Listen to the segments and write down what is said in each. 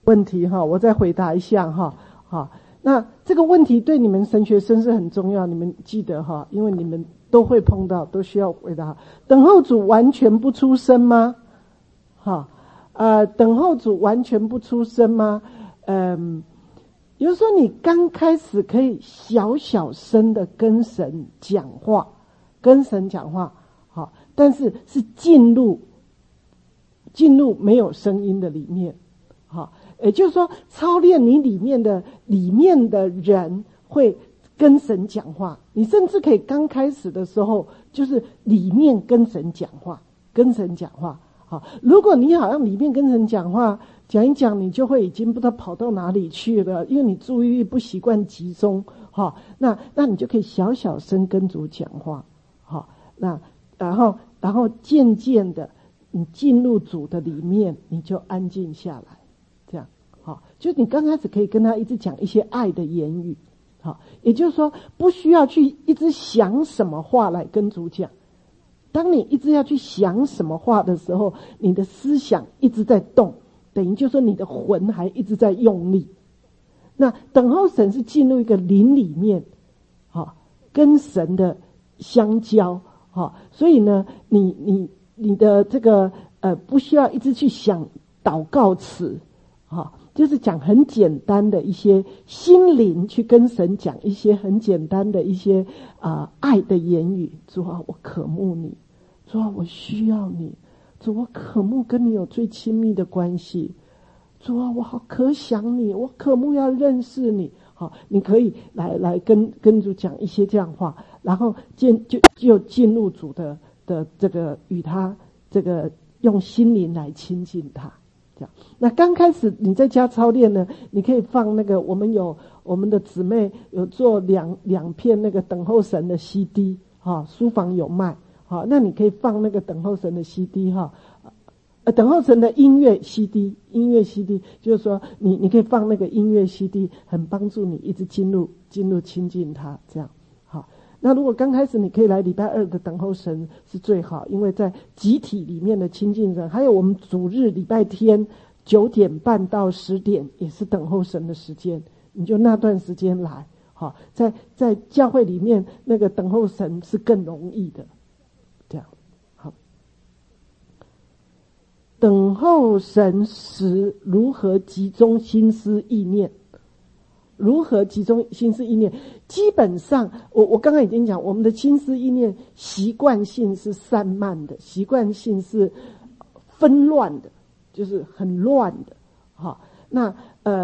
问题哈，我再回答一下哈。好，那这个问题对你们神学生是很重要，你们记得哈，因为你们都会碰到，都需要回答。等候主完全不出声吗？哈，等候主完全不出声吗？比如说你刚开始可以小小声的跟神讲话，好，但是是进入没有声音的里面，好，也就是说操练你里面的人会跟神讲话，你甚至可以刚开始的时候就是里面跟神讲话，好，如果你好像里面跟神讲话讲一讲，你就会已经不知道跑到哪里去了，因为你注意力不习惯集中，好，那你就可以小小声跟主讲话，好，那然后渐渐的你进入主的里面，你就安静下来，这样好，就你刚开始可以跟他一直讲一些爱的言语，好，也就是说不需要去一直想什么话来跟主讲。当你一直要去想什么话的时候，你的思想一直在动，等于就是说你的魂还一直在用力。那等候神是进入一个灵里面，好，跟神的相交，好，所以呢，你的这个不需要一直去想祷告词，好，就是讲很简单的一些心灵，去跟神讲一些很简单的一些爱的言语。主啊，我渴慕你，主啊，我需要你，主，我渴慕跟你有最亲密的关系，主啊，我好渴想你，我渴慕要认识你。好，你可以来跟主讲一些这样话，然后就进入主的这个与他这个用心灵来亲近他。这样，那刚开始你在家操练呢，你可以放那个我们的姊妹有做两片那个等候神的 CD 哈，书房有卖，好，那你可以放那个等候神的 CD 哈，等候神的音乐 CD 就是说你可以放那个音乐 CD， 很帮助你一直进入亲近他，这样好。那如果刚开始你可以来礼拜二的等候神是最好，因为在集体里面的亲近神，还有我们主日礼拜天9点半到10点也是等候神的时间，你就那段时间来，好，在教会里面那个等候神是更容易的，这样好。等候神时如何集中心思意念？基本上我刚刚已经讲，我们的心思意念习惯性是散漫的，习惯性是纷乱的，就是很乱的。好，那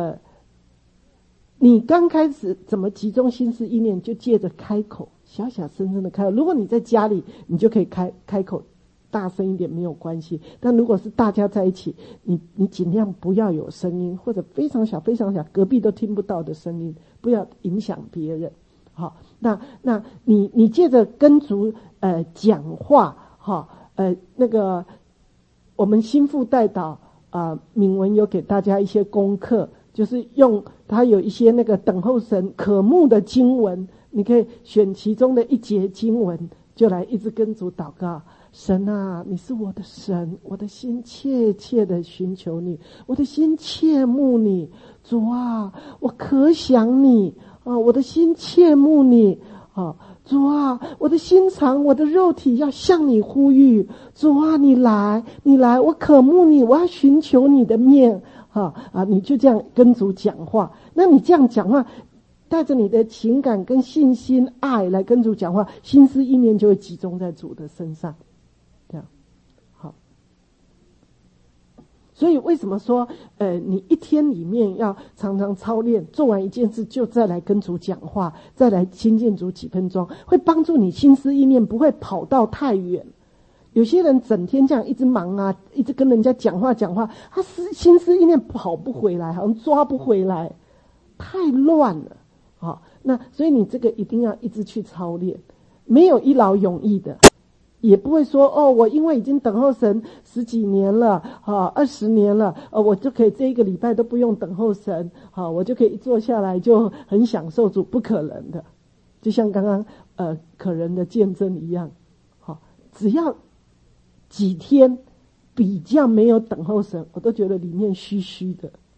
你刚开始怎么集中心思意念，就借着开口，小小声声的开口。如果你在家里，你就可以开口大声一点没有关系，但如果是大家在一起，你尽量不要有声音，或者非常小非常小，隔壁都听不到的声音，不要影响别人。好，那你借着跟主讲话，好，那个我们心腹代祷敏文有给大家一些功课，就是用他有一些那个等候神渴慕的经文，你可以选其中的一节经文，就来一直跟主祷告。神啊，你是我的神，我的心切切的寻求你，我的心切慕你。主啊，我可想你啊，我的心切慕你啊。主啊，我的心肠，我的肉体要向你呼吁。主啊，你来，我渴慕你，我要寻求你的面你就这样跟主讲话。那你这样讲话，带着你的情感跟信心爱来跟主讲话，心思意念就会集中在主的身上。这样好，所以为什么说你一天里面要常常操练，做完一件事就再来跟主讲话，再来亲近主几分钟，会帮助你心思意念不会跑到太远。有些人整天这样一直忙啊，一直跟人家讲话，他心思意念跑不回来，好像抓不回来，太乱了。好，那所以你这个一定要一直去操练，没有一劳永逸的。也不会说我因为已经等候神10几年了20年了我就可以这一个礼拜都不用等候神我就可以一坐下来就很享受主，不可能的。就像刚刚可人的见证一样，只要几天比较没有等候神，我都觉得里面虚虚的，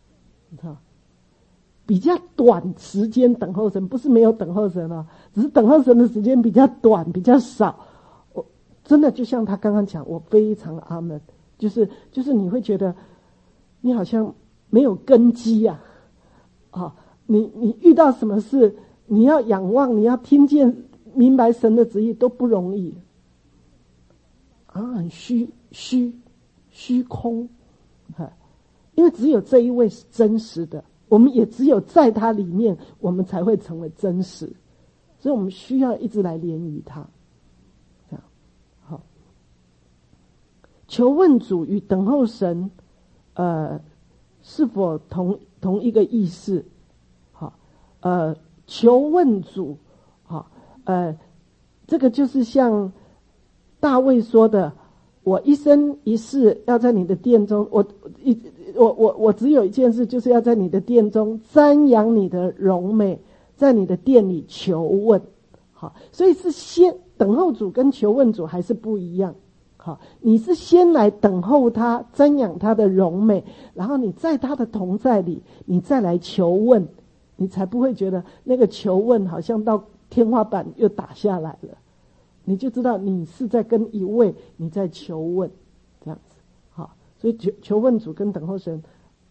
你知道，比较短时间等候神，不是没有等候神啊，只是等候神的时间比较短，比较少。我真的就像他刚刚讲，我非常阿门，就是你会觉得你好像没有根基啊，你遇到什么事，你要仰望，你要听见明白神的旨意都不容易啊，很虚空，因为只有这一位是真实的，我们也只有在他里面，我们才会成为真实，所以我们需要一直来连于他。这样好，求问主与等候神，是否同一个意思？好，求问主，好，这个就是像大卫说的，我一生一世要在你的殿中，我只有一件事，就是要在你的殿中瞻仰你的荣美，在你的殿里求问。好，所以是先等候主跟求问主还是不一样。好，你是先来等候他，瞻仰他的荣美，然后你在他的同在里，你再来求问，你才不会觉得那个求问好像到天花板又打下来了，你就知道你是在跟一位你在求问，这样子。好，所以求问主跟等候神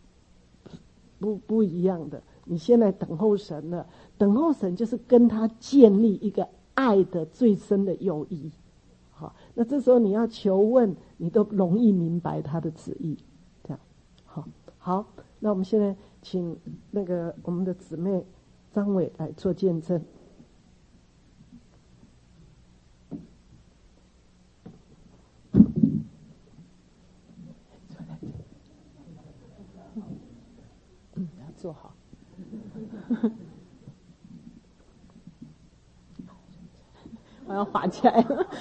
不一样的。你先来等候神了，等候神就是跟他建立一个爱的最深的友谊。好，那这时候你要求问，你都容易明白他的旨意。这样，好，那我们现在请那个我们的姊妹张伟来做见证。 要坐好。我要滑起来了。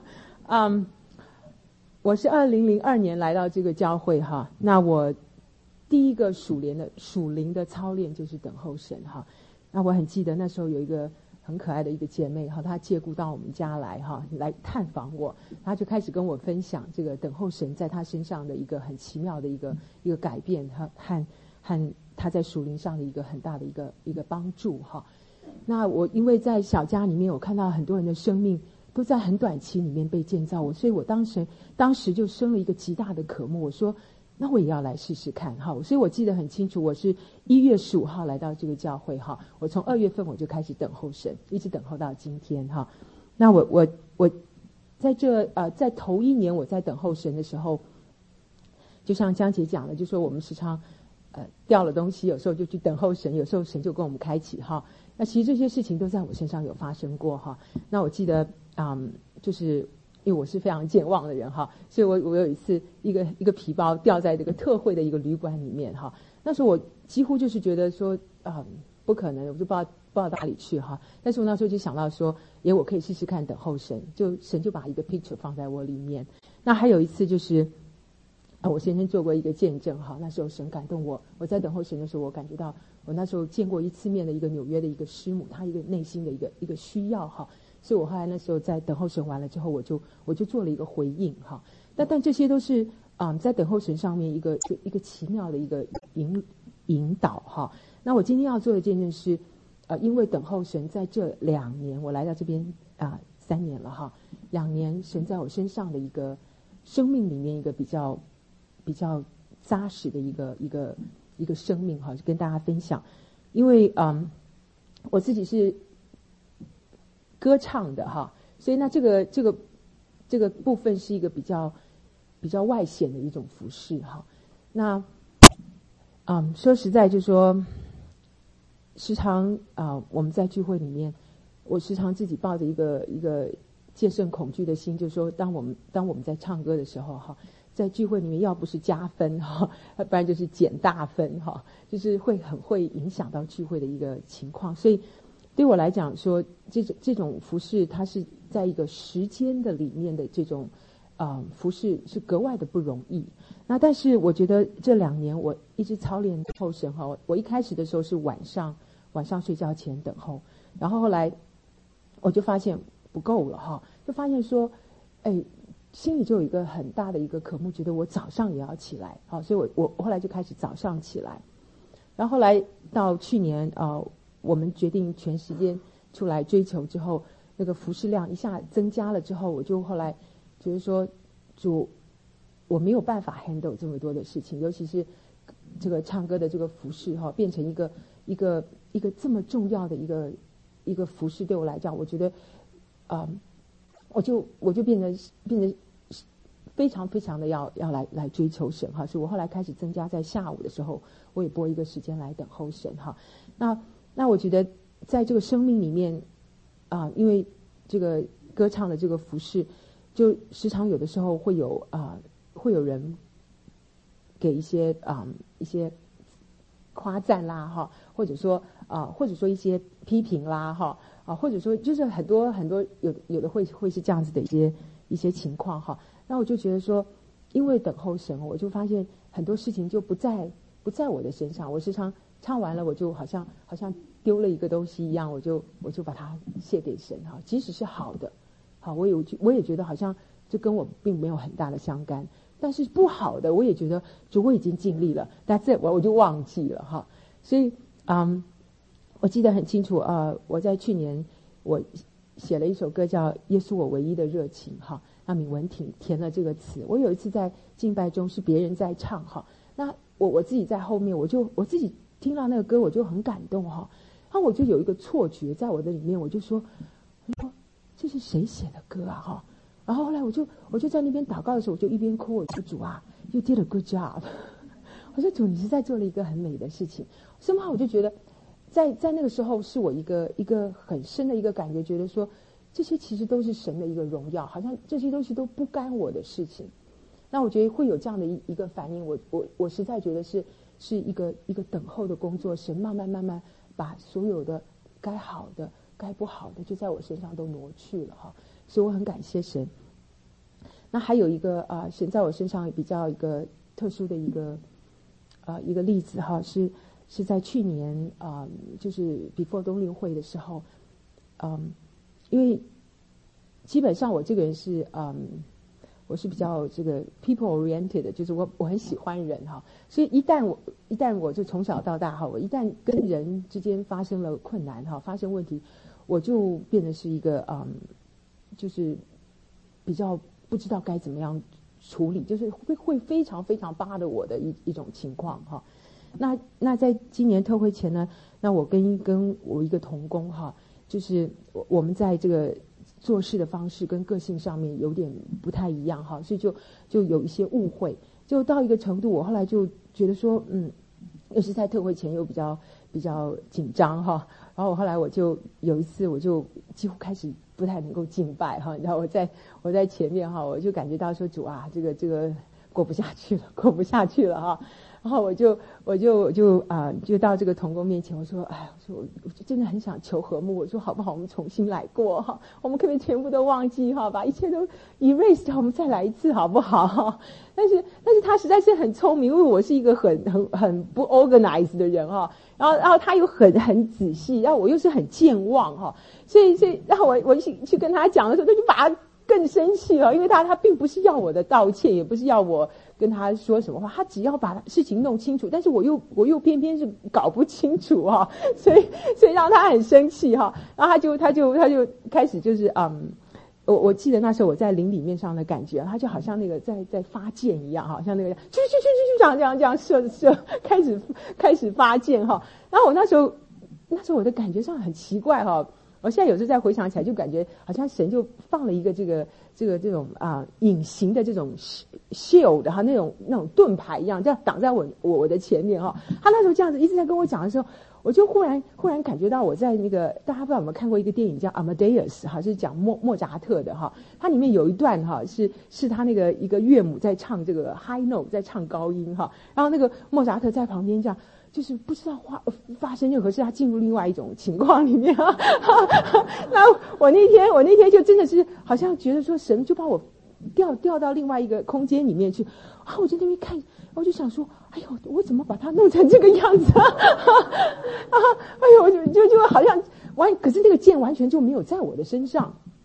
我是2002年来到这个教会哈，那我第一个属灵的操练就是等候神哈。那我很记得那时候有一个很可爱的一个姐妹哈，她借故到我们家来哈，来探访我，她就开始跟我分享这个等候神在她身上的一个很奇妙的一个改变和她在属灵上的一个很大的一个帮助哈。那我因为在小家里面，我看到很多人的生命都在很短期里面被建造所以我当时就生了一个极大的渴慕，我说那我也要来试试看哈。所以我记得很清楚，我是1月15号来到这个教会哈，我从2月份我就开始等候神，一直等候到今天哈。那我在在头1年我在等候神的时候，就像江姐讲的，就说我们时常掉了东西，有时候就去等候神，有时候神就跟我们开启哈。那其实这些事情都在我身上有发生过哈。那我记得就是因为我是非常健忘的人哈，所以我有一次一个皮包掉在这个特惠的一个旅馆里面哈。那时候我几乎就是觉得说不可能，我就不知道哪里去哈。但是我那时候就想到说，我可以试试看等候神，神就把一个 picture 放在我里面。那还有一次就是我先生做过一个见证哈，那时候神感动我在等候神的时候，我感觉到我那时候见过一次面的一个纽约的一个师母，她一个内心的一个需要哈，所以我后来那时候在等候神完了之后，我就做了一个回应哈。但这些都是在等候神上面一个奇妙的一个引导哈。那我今天要做的见证是因为等候神在这2年，我来到这边3年了哈，2年神在我身上的一个生命里面一个比较扎实的一个生命哈，跟大家分享。因为我自己是歌唱的哈，所以那这个部分是一个比较外显的一种服饰哈。那说实在就说时常我们在聚会里面，我时常自己抱着一个戒慎恐惧的心，就是说当我们在唱歌的时候哈，在聚会里面要不是加分哈，不然就是减大分哈，就是很会影响到聚会的一个情况。所以对我来讲说，这种服侍它是在一个时间的里面的这种服侍是格外的不容易。那但是我觉得这2年我一直操练等候神哈，我一开始的时候是晚上睡觉前等候，然后后来我就发现不够了哈，就发现说心里就有一个很大的一个渴慕，觉得我早上也要起来，好，所以我后来就开始早上起来。 然后后来到去年我们决定全时间出来追求之后，那个服事量一下增加了之后，我就后来觉得说，主，我没有办法 handle 这么多的事情，尤其是这个唱歌的这个服事变成一个这么重要的一个服事，对我来讲，我觉得我就变得非常非常的要来追求神哈，所以我后来开始增加在下午的时候，我也拨一个时间来等候神哈。那我觉得在这个生命里面因为这个歌唱的这个服事，就时常有的时候会有人给一些夸赞啦哈，或者说一些批评啦哈或者说就是很多有的会是这样子的一些情况哈。那我就觉得说，因为等候神，我就发现很多事情就不在我的身上。我时常唱完了，我就好像丢了一个东西一样，我就把它献给神哈。即使是好的，好，我也觉得好像就跟我并没有很大的相干。但是不好的，我也觉得就我已经尽力了，但这我就忘记了哈。所以我记得很清楚我在去年我写了一首歌叫《耶稣我唯一的热情》哈。那闵文填了这个词。我有一次在敬拜中是别人在唱哈，那我自己在后面，我自己听到那个歌我就很感动哈。然后我就有一个错觉在我的里面，我就说这是谁写的歌啊哈。然后后来我就在那边祷告的时候，我就一边哭，我说主啊 ，You did a good job 我说主，你是在做了一个很美的事情。深怕我就觉得在那个时候是我一个很深的一个感觉，觉得说这些其实都是神的一个荣耀，好像这些东西都不干我的事情。那我觉得会有这样的一个反应，我实在觉得是一个等候的工作，神慢慢把所有的该好的该不好的就在我身上都挪去了哈。所以我很感谢神。那还有一个神在我身上比较一个特殊的一个例子哈，是在去年就是 before 冬令会的时候，因为基本上我这个人是我是比较这个 people oriented 的，就是我很喜欢人哈，所以一旦我就从小到大哈，我一旦跟人之间发生了困难哈，发生问题，我就变得是一个就是比较不知道该怎么样处理，就是会非常非常巴的我的一种情况哈。那在今年特会前呢，那我跟我一个同工哈，就是我们在这个做事的方式跟个性上面有点不太一样哈，所以就有一些误会，就到一个程度，我后来就觉得说又是在特会前又比较紧张哈，然后我后来我就有一次我就几乎开始不太能够敬拜哈，然后我在前面哈，我就感觉到说主啊，这个过不下去了哈。然后我就到这个同工面前，我说我就真的很想求和睦，我说好不好，我们重新来过哈，我们可不可以全部都忘记哈，把一切都 erase 掉，我们再来一次好不好哈？但是他实在是很聪明，因为我是一个很不 organized 的人哈，然后他又很仔细，然后我又是很健忘哈，所以然后我去跟他讲的时候，他就把他更生气了，因为他并不是要我的道歉，也不是要我跟他说什么话，他只要把事情弄清楚，但是我又偏偏是搞不清楚哈，所以让他很生气哈，然后他就开始就是我记得那时候我在灵里面上的感觉，他就好像那个在发箭一样哈，像那个去这样射开始发箭哈，然后我那时候我的感觉上很奇怪哈。我现在有时候再回想起来，就感觉好像神就放了一个这种隐形的这种 shield 哈，那种盾牌一样，这样挡在我的前面哈。他那时候这样子一直在跟我讲的时候，我就忽然感觉到我在那个大家不知道有没有看过一个电影叫 Amadeus 哈，是讲莫扎特的哈。它里面有一段哈是他那个一个岳母在唱这个 high note 在唱高音哈，然后那个莫扎特在旁边这样。就是不知道发生任何事，他进入另外一种情况里面啊。那我那天就真的是好像觉得说神就把我调到另外一个空间里面去啊！我在那边看，我就想说，哎呦，我怎么把它弄成这个样子啊？哎呦，我就好像可是那个剑完全就没有在我的身上。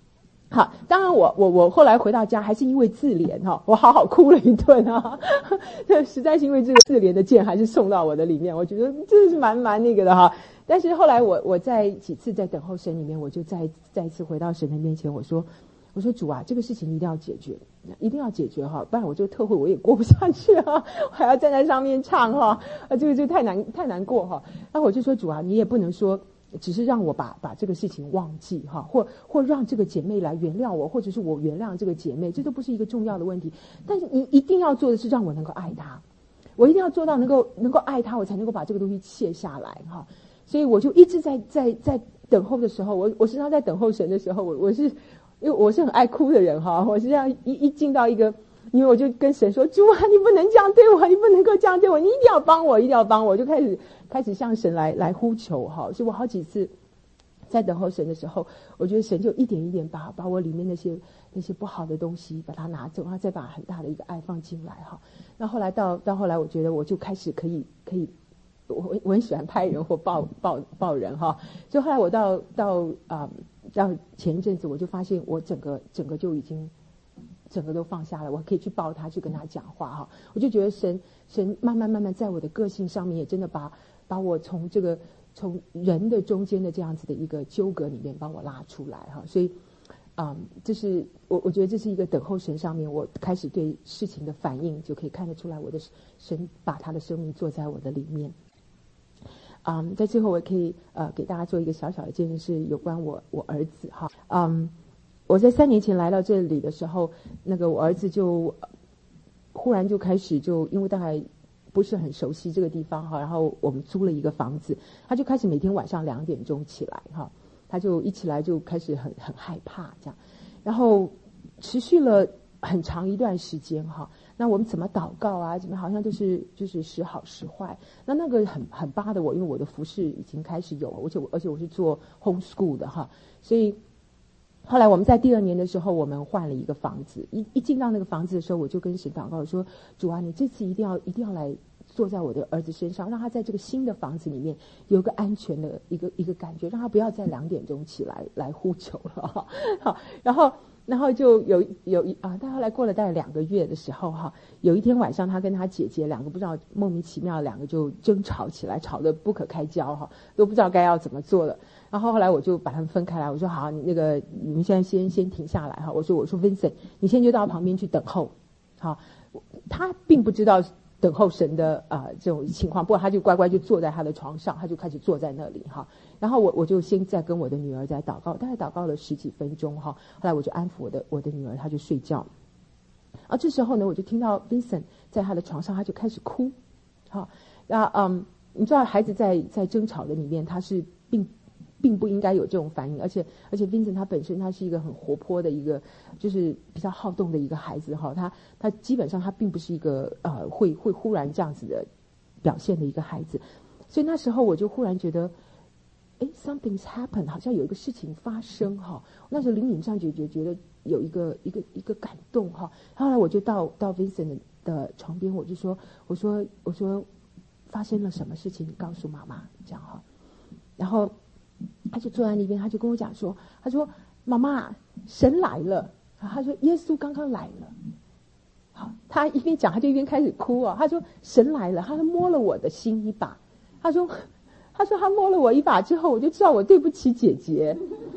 好，当然我后来回到家还是因为自怜哈，我好好哭了一顿啊，实在是因为这个自怜的剑还是送到我的里面，我觉得真是蛮那个的哈。但是后来我在几次在等候神里面，我就再一次回到神的面前，我说主啊，这个事情一定要解决，一定要解决哈，不然我这个特会我也过不下去啊，我还要站在上面唱哈，这个就太难过哈。然后我就说主啊，你也不能说只是让我把这个事情忘记哈，或让这个姐妹来原谅我，或者是我原谅这个姐妹，这都不是一个重要的问题。但是你一定要做的是让我能够爱她，我一定要做到能够爱她，我才能够把这个东西卸下来哈。所以我就一直在等候的时候，我时常在等候神的时候，因为我是很爱哭的人哈，我是这样一进到一个，因为我就跟神说，主啊，你不能这样对我，你不能够这样对我，你一定要帮我，一定要帮我，就开始向神来呼求哈。所以我好几次在等候神的时候，我觉得神就一点一点把我里面那些不好的东西把它拿走，然后再把很大的一个爱放进来哈。那后来到后来，我觉得我就开始可以。我很喜欢拍人或抱人哈，所以后来我到前一阵子，我就发现我整个就已经整个都放下了，我可以去抱他，去跟他讲话哈。我就觉得神慢慢在我的个性上面也真的把我从人的中间的这样子的一个纠葛里面帮我拉出来哈。所以这是我觉得这是一个等候神上面我开始对事情的反应，就可以看得出来我的神把他的生命做在我的里面。在最后我可以给大家做一个小小的建议，是有关我儿子哈。我在3年前来到这里的时候，那个我儿子就忽然就开始因为大概不是很熟悉这个地方哈，然后我们租了一个房子，他就开始每天晚上2点钟起来哈，他就一起来就开始很害怕这样，然后持续了很长一段时间哈。那我们怎么祷告啊？怎么好像就是时好时坏。那个很巴的我，因为我的服饰已经开始有，而且我是做 homeschool 的哈，所以后来我们在第2年的时候，我们换了一个房子。一进到那个房子的时候，我就跟神祷告说：主啊，你这次一定要来坐在我的儿子身上，让他在这个新的房子里面有个安全的一个感觉，让他不要在2点钟起来呼求了哈。好，然后就有他后来过了大概2个月的时候哈，有一天晚上他跟他姐姐2个不知道莫名其妙2个就争吵起来，吵得不可开交哈，都不知道该要怎么做了。然后后来我就把他们分开来，我说好，你们现在先停下来哈。我说 Vincent， 你现在就到旁边去等候。好，他并不知道等候神的这种情况，不过他就乖乖就坐在他的床上，他就开始坐在那里哈。然后我就先在跟我的女儿在祷告，大概祷告了10几分钟哈。后来我就安抚我的女儿，她就睡觉。这时候呢，我就听到 Vincent 在他的床上，他就开始哭。好，你知道孩子在争吵的里面，他是并不应该有这种反应，而且 Vincent 他本身他是一个很活泼的一个，就是比较好动的一个孩子哈。他基本上他并不是一个会忽然这样子的表现的一个孩子，所以那时候我就忽然觉得，something's happened， 好像有一个事情发生哈。那时候灵敏上觉得有一个感动哈。后来我就到 Vincent 的床边，我说发生了什么事情，你告诉妈妈这样哈。然后他就坐在那边，他就跟我讲说，他说妈妈，神来了。他说耶稣刚刚来了。好，他一边讲他就一边开始哭他说神来了，他摸了我的心一把。他说他摸了我一把之后，我就知道我对不起姐姐。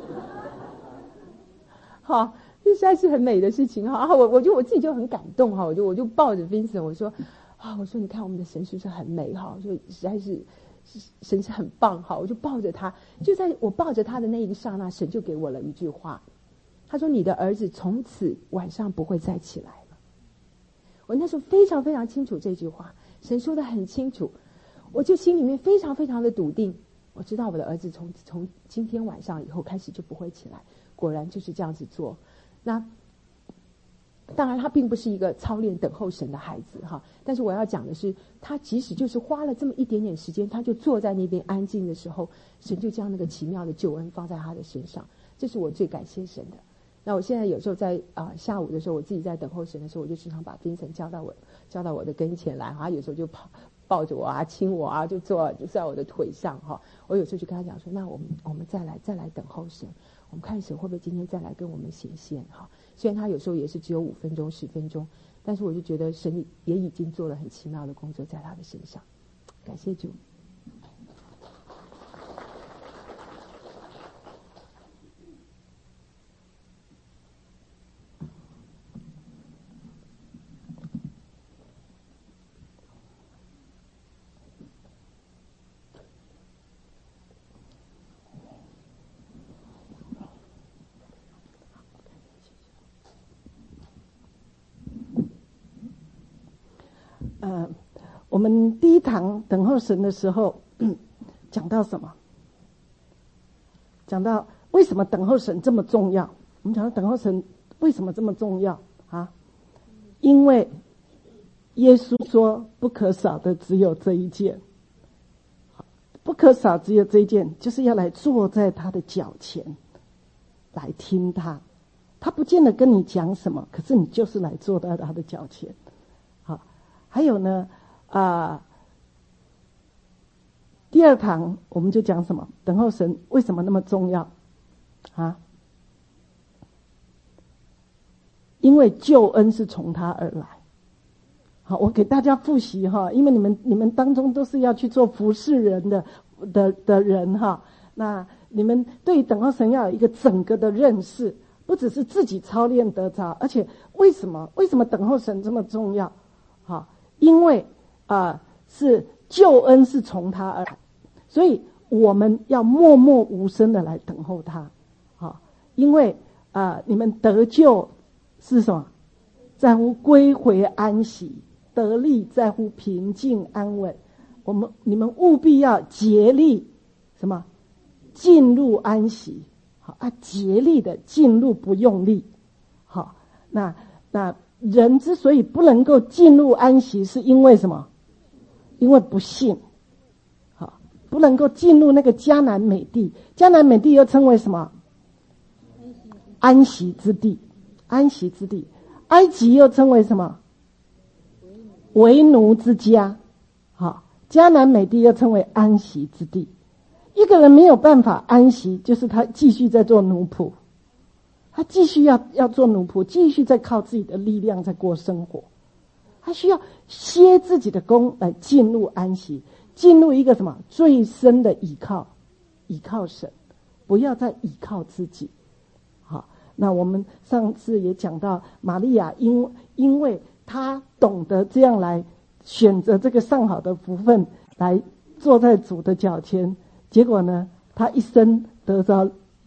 好，这实在是很美的事情哈。我自己就很感动哈，我就抱着 Vincent， 我说你看我们的神是不是很美哈？我说实在是神是很棒哈，我就抱着他，就在我抱着他的那一刹那，神就给我了一句话，他说你的儿子从此晚上不会再起来了。我那时候非常非常清楚这句话，神说得很清楚，我就心里面非常非常的笃定，我知道我的儿子从今天晚上以后开始就不会起来，果然就是这样子做。那当然他并不是一个操练等候神的孩子哈，但是我要讲的是，他即使就是花了这么一点点时间，他就坐在那边安静的时候，神就将那个奇妙的救恩放在他的身上，这是我最感谢神的。那我现在有时候在下午的时候，我自己在等候神的时候，我就经常把 Vincent 叫到我的跟前来哈，有时候就抱着我亲我就坐在我的腿上哈。我有时候就跟他讲说，那我们再来等候神。 我们看神会不会今天再来跟我们显现哈？虽然他有时候也是只有5分钟、10分钟，但是我就觉得神也已经做了很奇妙的工作在他的身上。感谢主。 我们第一堂等候神的时候，讲到什么？讲到为什么等候神这么重要？我们讲到等候神为什么这么重要啊？因为耶稣说不可少的只有这一件，不可少只有这一件，就是要来坐在他的脚前来听他。他不见得跟你讲什么，可是你就是来坐在他的脚前。好，还有呢第二堂我们就讲什么？等候神为什么那么重要啊？因为救恩是从他而来。好，我给大家复习哈，因为你们当中都是要去做服侍人的人哈，那你们对等候神要有一个整个的认识，不只是自己操练得着，而且为什么等候神这么重要？好，因为是救恩是从他而来，所以我们要默默无声的来等候他。好，因为你们得救是什么？在乎归回安息，得力在乎平静安稳。你们务必要竭力什么？进入安息。好竭力的进入，不用力。好，那人之所以不能够进入安息，是因为什么？因为不信。好，不能够进入那个迦南美地。迦南美地又称为什么？安息之地。安息之地。埃及又称为什么？为奴之家。好，迦南美地又称为安息之地。一个人没有办法安息，就是他继续在做奴仆，他继续要做奴仆，继续在靠自己的力量在过生活。他需要歇自己的功来进入安息，进入一个什么最深的倚靠神，不要再倚靠自己。好，那我们上次也讲到玛利亚，因为她懂得这样来选择这个上好的福分，来坐在主的脚前，结果呢，她一生得着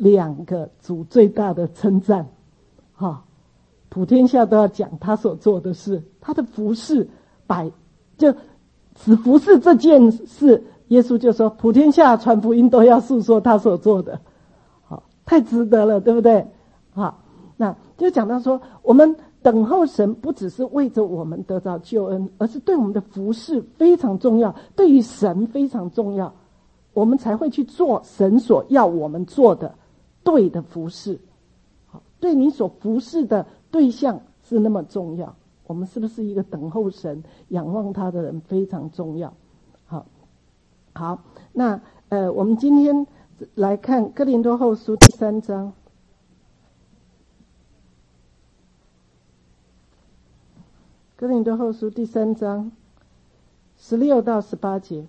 2个主最大的称赞。普天下都要讲他所做的事，他的服事就只服事这件事，耶稣就说普天下传福音都要诉说他所做的。好，太值得了，对不对？好，那就讲到说，我们等候神不只是为着我们得到救恩，而是对我们的服事非常重要，对于神非常重要，我们才会去做神所要我们做的对的服事。好，对你所服事的对象是那么重要，我们是不是一个等候神仰望他的人非常重要。好，那我们今天来看哥林多后书第3章。哥林多后书第3章16到18节。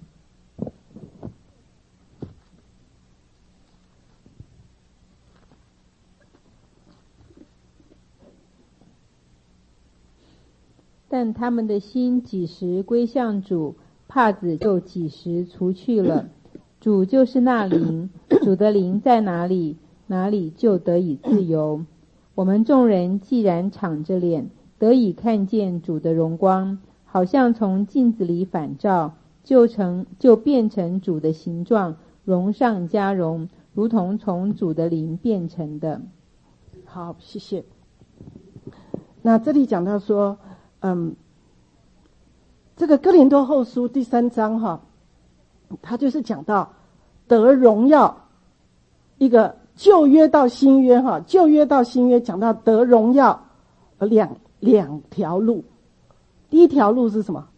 但他们的心几时归向主，帕子就几时除去了。主就是那灵，主的灵在哪里，哪里就得以自由。我们众人既然敞着脸，得以看见主的荣光，好像从镜子里反照，就变成主的形状，荣上加荣，如同从主的灵变成的。 好，谢谢。那这里讲到说，这个哥林多后书第3章他就是讲到得荣耀，一个旧约到新约旧约到新约讲到得荣耀两条路。第一条路是什么？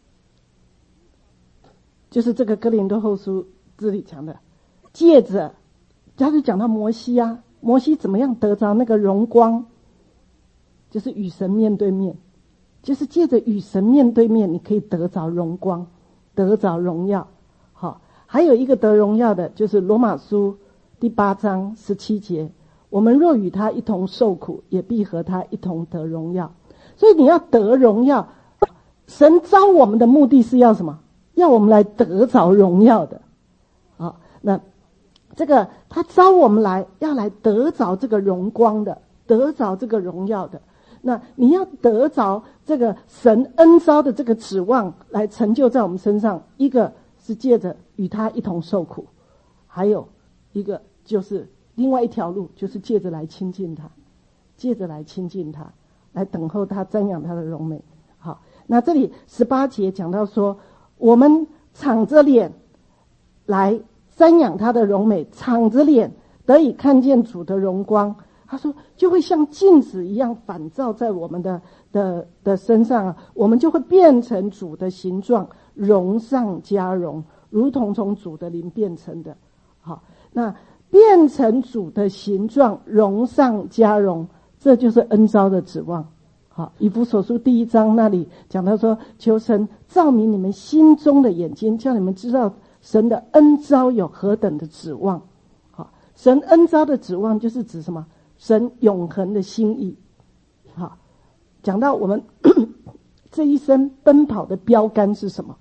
就是这个哥林多后书这里讲的，借着他就讲到摩西摩西怎么样得着那个荣光？就是与神面对面，就是借着与神面对面，你可以得着荣光，得着荣耀。好，还有一个得荣耀的，就是罗马书第8章17节，我们若与他一同受苦，也必和他一同得荣耀。所以你要得荣耀，神召我们的目的是要什么？要我们来得着荣耀的。好，那这个他召我们来，要来得着这个荣光的，得着这个荣耀的。那你要得着这个神恩召的这个指望来成就在我们身上，一个是借着与他一同受苦，还有一个就是另外一条路，就是借着来亲近他，借着来亲近他，来等候他瞻仰他的荣美。好，那这里18节讲到说，我们敞着脸来瞻仰他的荣美，敞着脸得以看见主的荣光。他说就会像镜子一样反照在我们的身上啊，我们就会变成主的形状，荣上加荣，如同从主的灵变成的。好，那变成主的形状，荣上加荣，这就是恩召的指望。好，以弗所书第1章那里讲到说，求神照明你们心中的眼睛，叫你们知道神的恩召有何等的指望。好，神恩召的指望就是指什么？神永恒的心意。好，讲到我们这一生奔跑的标杆是什么？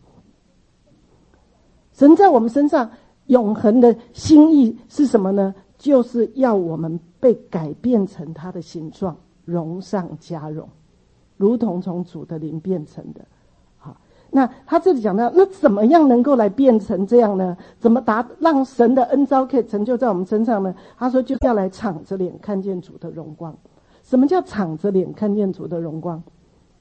神在我们身上永恒的心意是什么呢？就是要我们被改变成他的形状，荣上加荣，如同从主的灵变成的。好，那他这里讲到，那怎么样能够来变成这样呢？怎么让神的恩召可以成就在我们身上呢？他说就是要来敞着脸看见主的荣光。什么叫敞着脸看见主的荣光？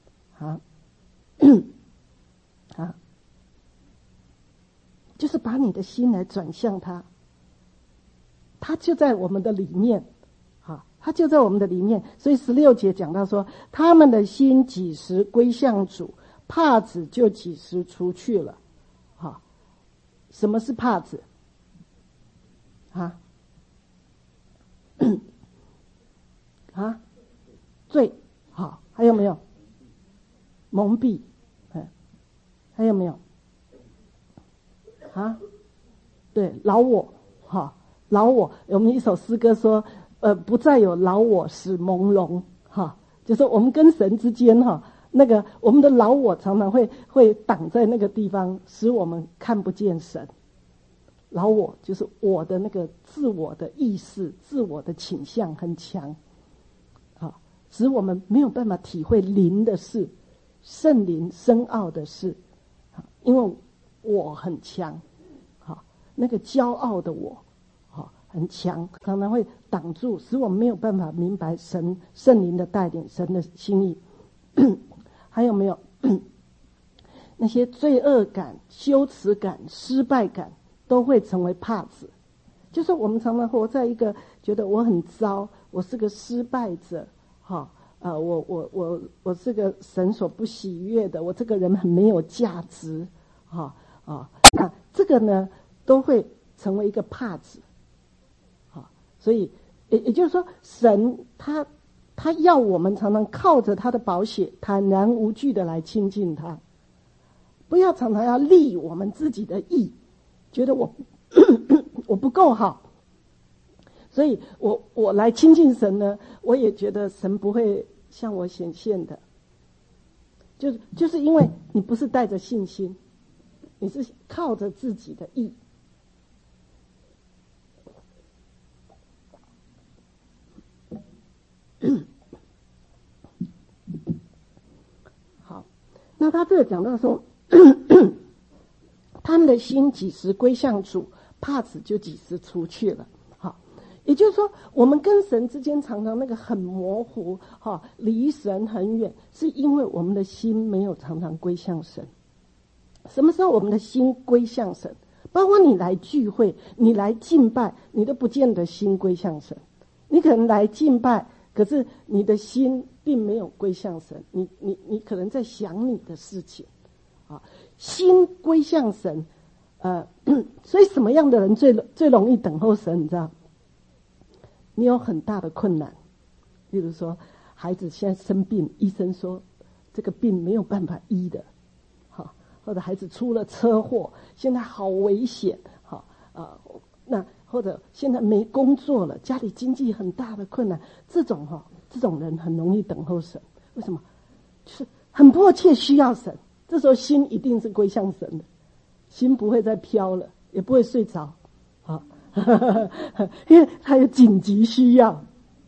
就是把你的心来转向他，他就在我们的里面，他就在我们的里面。所以16节讲到说，他们的心几时归向主，帕子就几时除去了。好，什么是帕子？罪。好，还有没有？蒙蔽。还有没有？对，老我。好，老我。我们一首诗歌说，不再有老我使朦胧。就是我们跟神之间那个我们的老我常常会挡在那个地方，使我们看不见神。老我就是我的那个自我的意识、自我的倾向很强，使我们没有办法体会灵的事、圣灵深奥的事，因为我很强，那个骄傲的我很强，常常会挡住，使我们没有办法明白神圣灵的带领，神的心意。还有没有那些罪恶感、羞耻感、失败感都会成为帕子？就是我们常常活在一个觉得我很糟，我是个失败者，我是个神所不喜悦的，我这个人很没有价值，那这个呢都会成为一个帕子。所以也就是说，神他要我们常常靠着他的宝血，坦然无惧的来亲近他，不要常常要立我们自己的义，觉得我不够好，所以我来亲近神呢，我也觉得神不会向我显现的，就是因为你不是带着信心，你是靠着自己的义。好，那他这个讲到说他们的心几时归向主，帕子就几时除去了。好，也就是说我们跟神之间常常那个很模糊，离神很远，是因为我们的心没有常常归向神。什么时候我们的心归向神？包括你来聚会，你来敬拜，你都不见得心归向神。你可能来敬拜，可是你的心并没有归向神，你可能在想你的事情，心归向神，所以什么样的人最容易等候神？你知道？ 你有很大的困难，例如说孩子现在生病，医生说这个病没有办法医的，好，或者孩子出了车祸，现在好危险，好那或者现在没工作了，家里经济很大的困难，这种人很容易等候神。为什么？就是很迫切需要神，这时候心一定是归向神的，心不会再飘了，也不会睡着，好，因为他有紧急需要。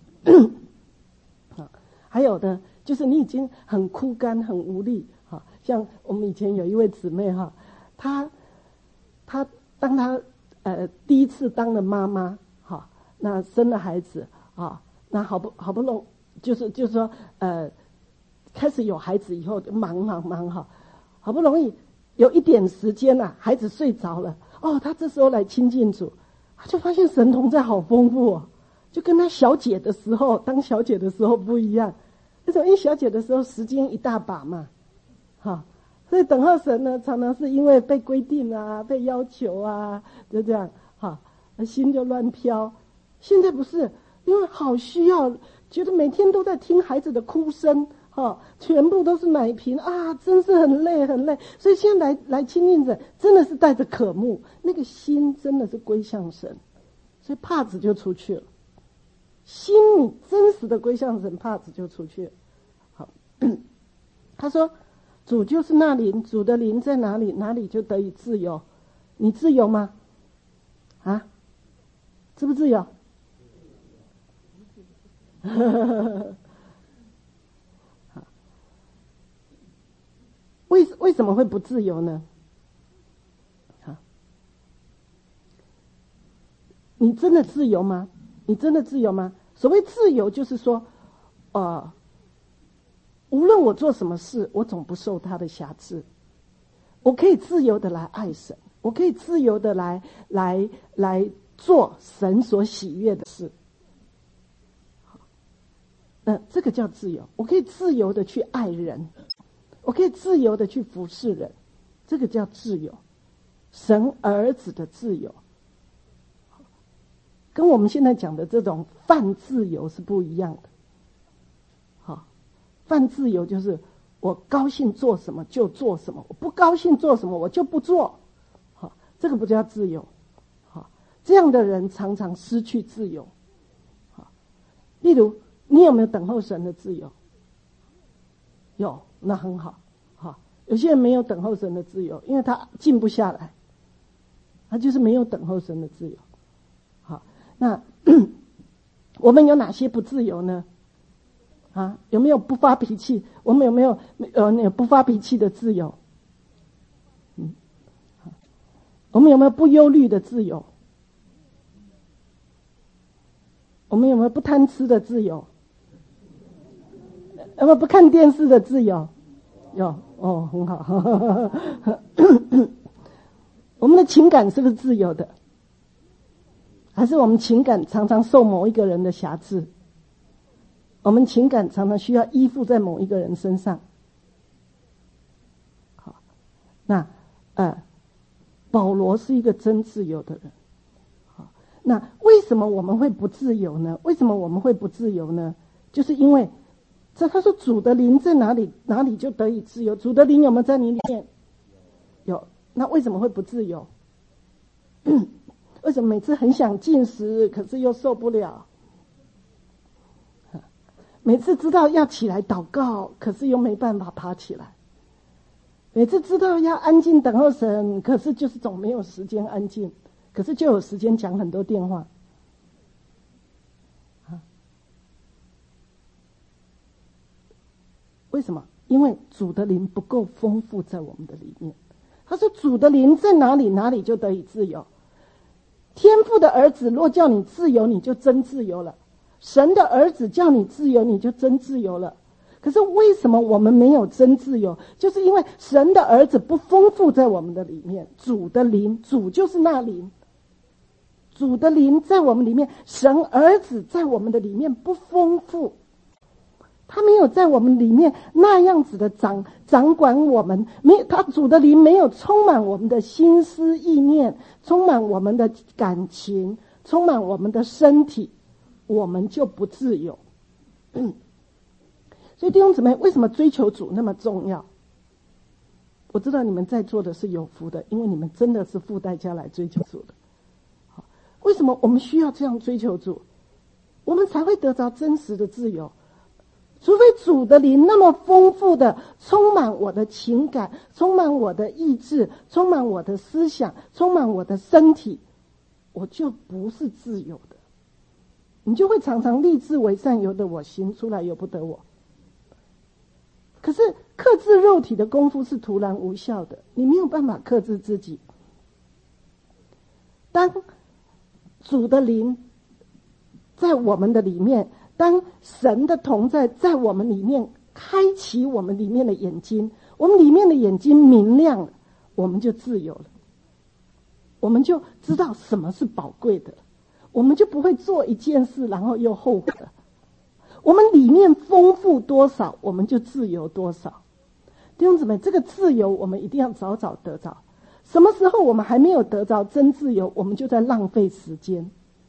还有的就是你已经很枯干很无力，像我们以前有一位姊妹她当她第一次当了妈妈，那生了孩子那好不容易就是说开始有孩子以后忙好不容易有一点时间孩子睡着了，她这时候来亲近主，她就发现神同在好丰富就跟她当小姐的时候不一样。那种因为小姐的时候时间一大把嘛，所以等候神呢，常常是因为被规定被要求就这样心就乱飘。现在不是，因为好需要，觉得每天都在听孩子的哭声全部都是奶瓶真是很累，所以现在来亲近神，真的是带着渴慕，那个心真的是归向神，所以帕子就出去了。心里真实的归向神，帕子就出去了。好，他说主就是那灵，主的灵在哪里，哪里就得以自由。你自由吗？自不自由？为什么会不自由呢？你真的自由吗？你真的自由吗？所谓自由就是说无论我做什么事，我总不受他的辖制，我可以自由的来爱神，我可以自由的来做神所喜悦的事。这个叫自由。我可以自由的去爱人，我可以自由的去服侍人，这个叫自由，神儿子的自由，跟我们现在讲的这种泛自由是不一样的。泛自由就是我高兴做什么就做什么，我不高兴做什么我就不做，这个不叫自由。这样的人常常失去自由。例如你有没有等候神的自由？有，那很好。有些人没有等候神的自由，因为他静不下来，他就是没有等候神的自由。那我们有哪些不自由呢？有没有不发脾气？我们有没有不发脾气的自由？我们有没有不忧虑的自由？我们有没有不贪吃的自由？有没有不看电视的自由？有，很好。我们的情感是不是自由的？还是我们情感常常受某一个人的辖制？我们情感常常需要依附在某一个人身上。好，那保罗是一个真自由的人。好，那为什么我们会不自由呢？为什么我们会不自由呢？就是因为他说主的灵在哪里，哪里就得以自由。主的灵有没有在你里面？有。那为什么会不自由？为什么每次很想进食，可是又受不了？每次知道要起来祷告，可是又没办法爬起来。每次知道要安静等候神，可是就是总没有时间安静，可是就有时间讲很多电话。为什么？因为主的灵不够丰富在我们的里面。他说主的灵在哪里，哪里就得以自由。天父的儿子若叫你自由，你就真自由了。神的儿子叫你自由，你就真自由了。可是为什么我们没有真自由？就是因为神的儿子不丰富在我们的里面。主的灵，主就是那灵，主的灵在我们里面，神儿子在我们的里面不丰富，他没有在我们里面那样子的掌管我们，他主的灵没有充满我们的心思意念，充满我们的感情，充满我们的身体。 我们就不自由。所以弟兄姊妹，为什么追求主那么重要？我知道你们在座的是有福的，因为你们真的是付代价来追求主的。为什么我们需要这样追求主？我们才会得着真实的自由。除非主的灵那么丰富的充满我的情感，充满我的意志，充满我的思想，充满我的身体，我就不是自由的。你就会常常立志为善，由得我行，出来由不得我。可是克制肉体的功夫是徒然无效的，你没有办法克制自己。当主的灵在我们的里面，当神的同在在我们里面开启我们里面的眼睛，我们里面的眼睛明亮了，我们就自由了，我们就知道什么是宝贵的，我们就不会做一件事然后又后悔了。我们里面丰富多少，我们就自由多少。弟兄姊妹，这个自由我们一定要早早得着。什么时候我们还没有得着真自由，我们就在浪费时间。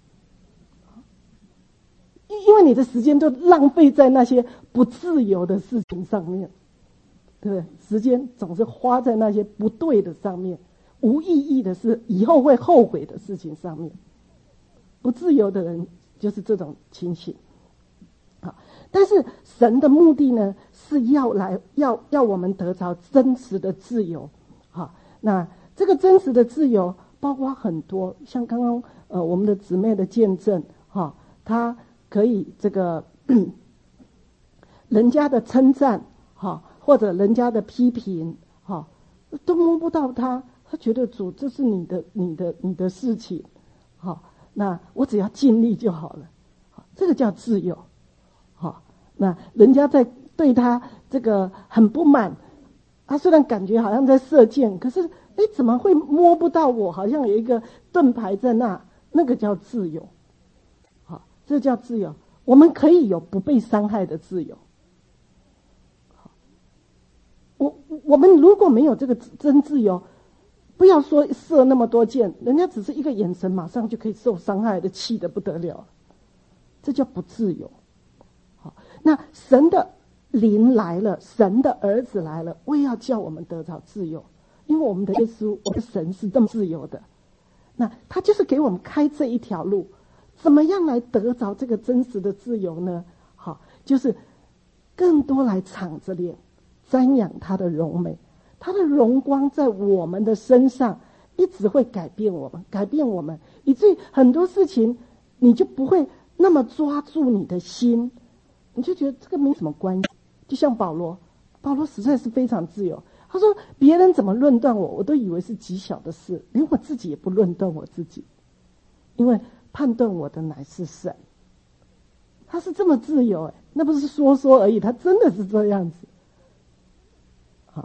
因为你的时间都浪费在那些不自由的事情上面，对不对？时间总是花在那些不对的上面，无意义的事，以后会后悔的事情上面。不自由的人就是这种情形。好，但是神的目的呢，是要我们得着真实的自由。好，那这个真实的自由包括很多，像刚刚我们的姊妹的见证，哈，她可以这个人家的称赞，哈，或者人家的批评，哈，都摸不到她觉得主这是你的事情，好，那我只要尽力就好了，好，这个叫自由。好，那人家在对他这个很不满，他虽然感觉好像在射箭，可是怎么会摸不到我？好像有一个盾牌在那个叫自由。好，这叫自由。我们可以有不被伤害的自由。好，我们如果没有这个真自由，不要说射那么多箭，人家只是一个眼神，马上就可以受伤害的，气得不得了。这叫不自由。那神的灵来了，神的儿子来了，我也要叫我们得着自由，因为我们的耶稣，我们的神是这么自由的。那他就是给我们开这一条路，怎么样来得着这个真实的自由呢？好，就是更多来敞着脸瞻仰他的荣美，他的荣光在我们的身上一直会改变我们，以至于很多事情你就不会那么抓住你的心，你就觉得这个没什么关系。就像保罗实在是非常自由，他说别人怎么论断我都以为是极小的事，连我自己也不论断我自己，因为判断我的乃是神。他是这么自由，那不是说而已，他真的是这样子。好，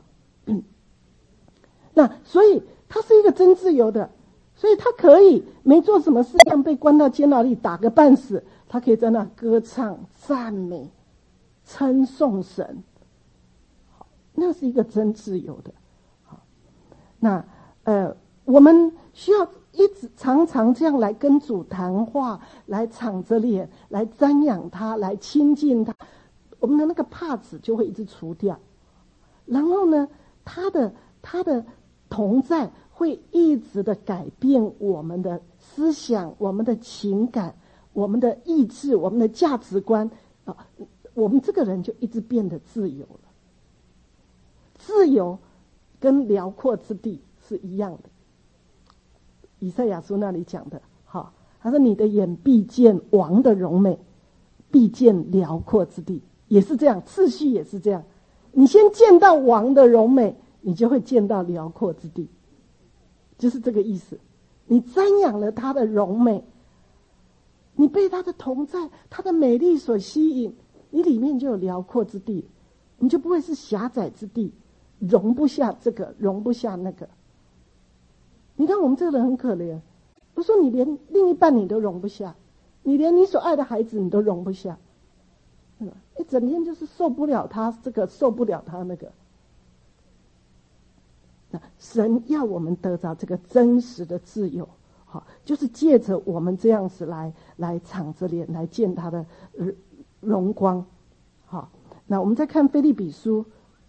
那所以他是一个真自由的，所以他可以没做什么事，像被关到监牢里打个半死，他可以在那歌唱赞美称颂神，那是一个真自由的。好，那我们需要一直常常这样来跟主谈话，来敞着脸来瞻仰他，来亲近他，我们的那个帕子就会一直除掉。然后呢，他的同在会一直的改变我们的思想，我们的情感，我们的意志，我们的价值观，我们这个人就一直变得自由了。自由跟辽阔之地是一样的。以赛亚书那里讲的，好，他说你的眼必见王的荣美，必见辽阔之地，也是这样，次序也是这样。你先见到王的荣美，你就会见到辽阔之地，就是这个意思。你瞻仰了他的荣美，你被他的同在，他的美丽所吸引，你里面就有辽阔之地，你就不会是狭窄之地，容不下这个，容不下那个。你看我们这个人很可怜，我说你连另一半你都容不下，你连你所爱的孩子你都容不下，一整天就是受不了他这个，受不了他那个。那神要我们得着这个真实的自由， 好，就是借着我们这样子来敞着脸来见他的荣光。好，那我们再看腓立比书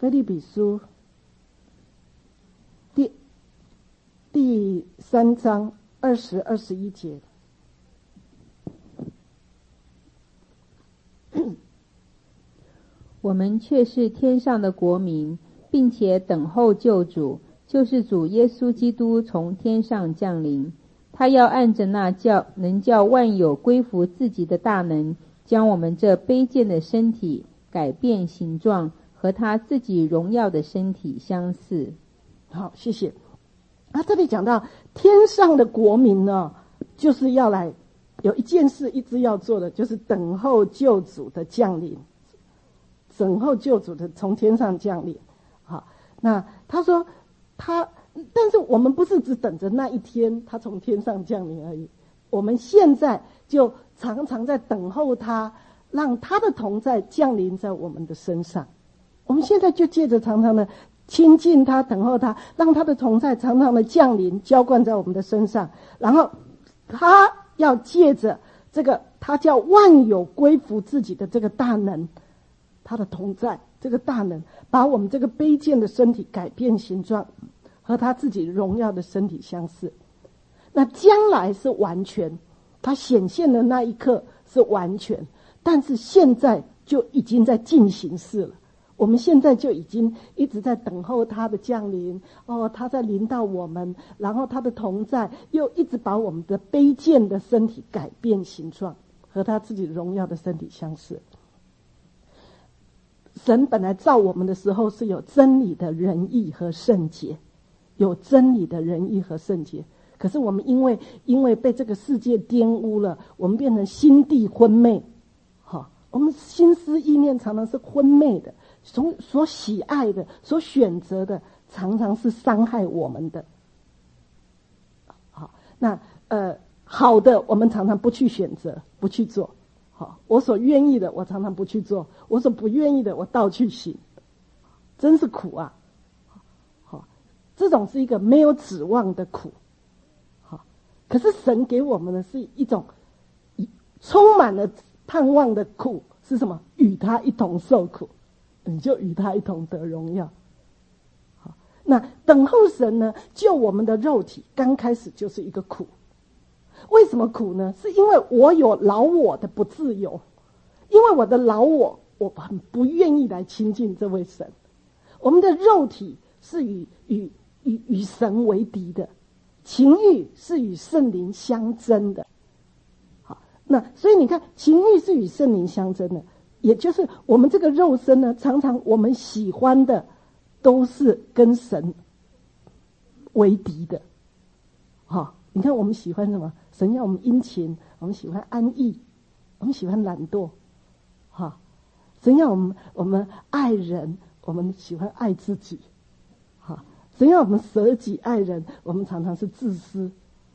第3章20、21节。 我们却是天上的国民，并且等候救主，就是主耶稣基督从天上降临。他要按着那能叫万有归服自己的大能，将我们这卑贱的身体改变形状，和他自己荣耀的身体相似。 好，谢谢。这里讲到天上的国民呢，就是要来有一件事一直要做的，就是等候救主的降临，等候救主的从天上降临。好，那他说但是我们不是只等着那一天他从天上降临而已，我们现在就常常在等候他，让他的同在降临在我们的身上。我们现在就借着常常的亲近他，等候他，让他的同在常常的降临浇灌在我们的身上，然后他要借着这个他叫万有归服自己的这个大能，他的同在这个大能把我们这个卑贱的身体改变形状，和他自己荣耀的身体相似。那将来是完全，他显现的那一刻是完全，但是现在就已经在进行式了。我们现在就已经一直在等候他的降临，他在临到我们，然后他的同在又一直把我们的卑贱的身体改变形状，和他自己荣耀的身体相似。神本来造我们的时候是有真理的仁义和圣洁，有真理的仁义和圣洁。可是我们因为被这个世界玷污了，我们变成心地昏昧。我们心思意念常常是昏昧的，所喜爱的所选择的常常是伤害我们的。好，那好的我们常常不去选择，不去做。好，我所愿意的我常常不去做，我所不愿意的我倒去行，真是苦啊。好，这种是一个没有指望的苦。好，可是神给我们的是一种充满了盼望的苦，是什么？与他一同受苦，你就与他一同得荣耀。好，那等候神呢，救我们的肉体刚开始就是一个苦。为什么苦呢？是因为我有老我的不自由，因为我的老我很不愿意来亲近这位神。我们的肉体是与神为敌的，情欲是与圣灵相争的。那所以你看，情欲是与圣灵相争的，也就是我们这个肉身呢，常常我们喜欢的都是跟神为敌的。你看我们喜欢什么？神要我们殷勤，我们喜欢安逸，我们喜欢懒惰。神要我们爱人，我们喜欢爱自己。神要我们舍己爱人，我们常常是自私。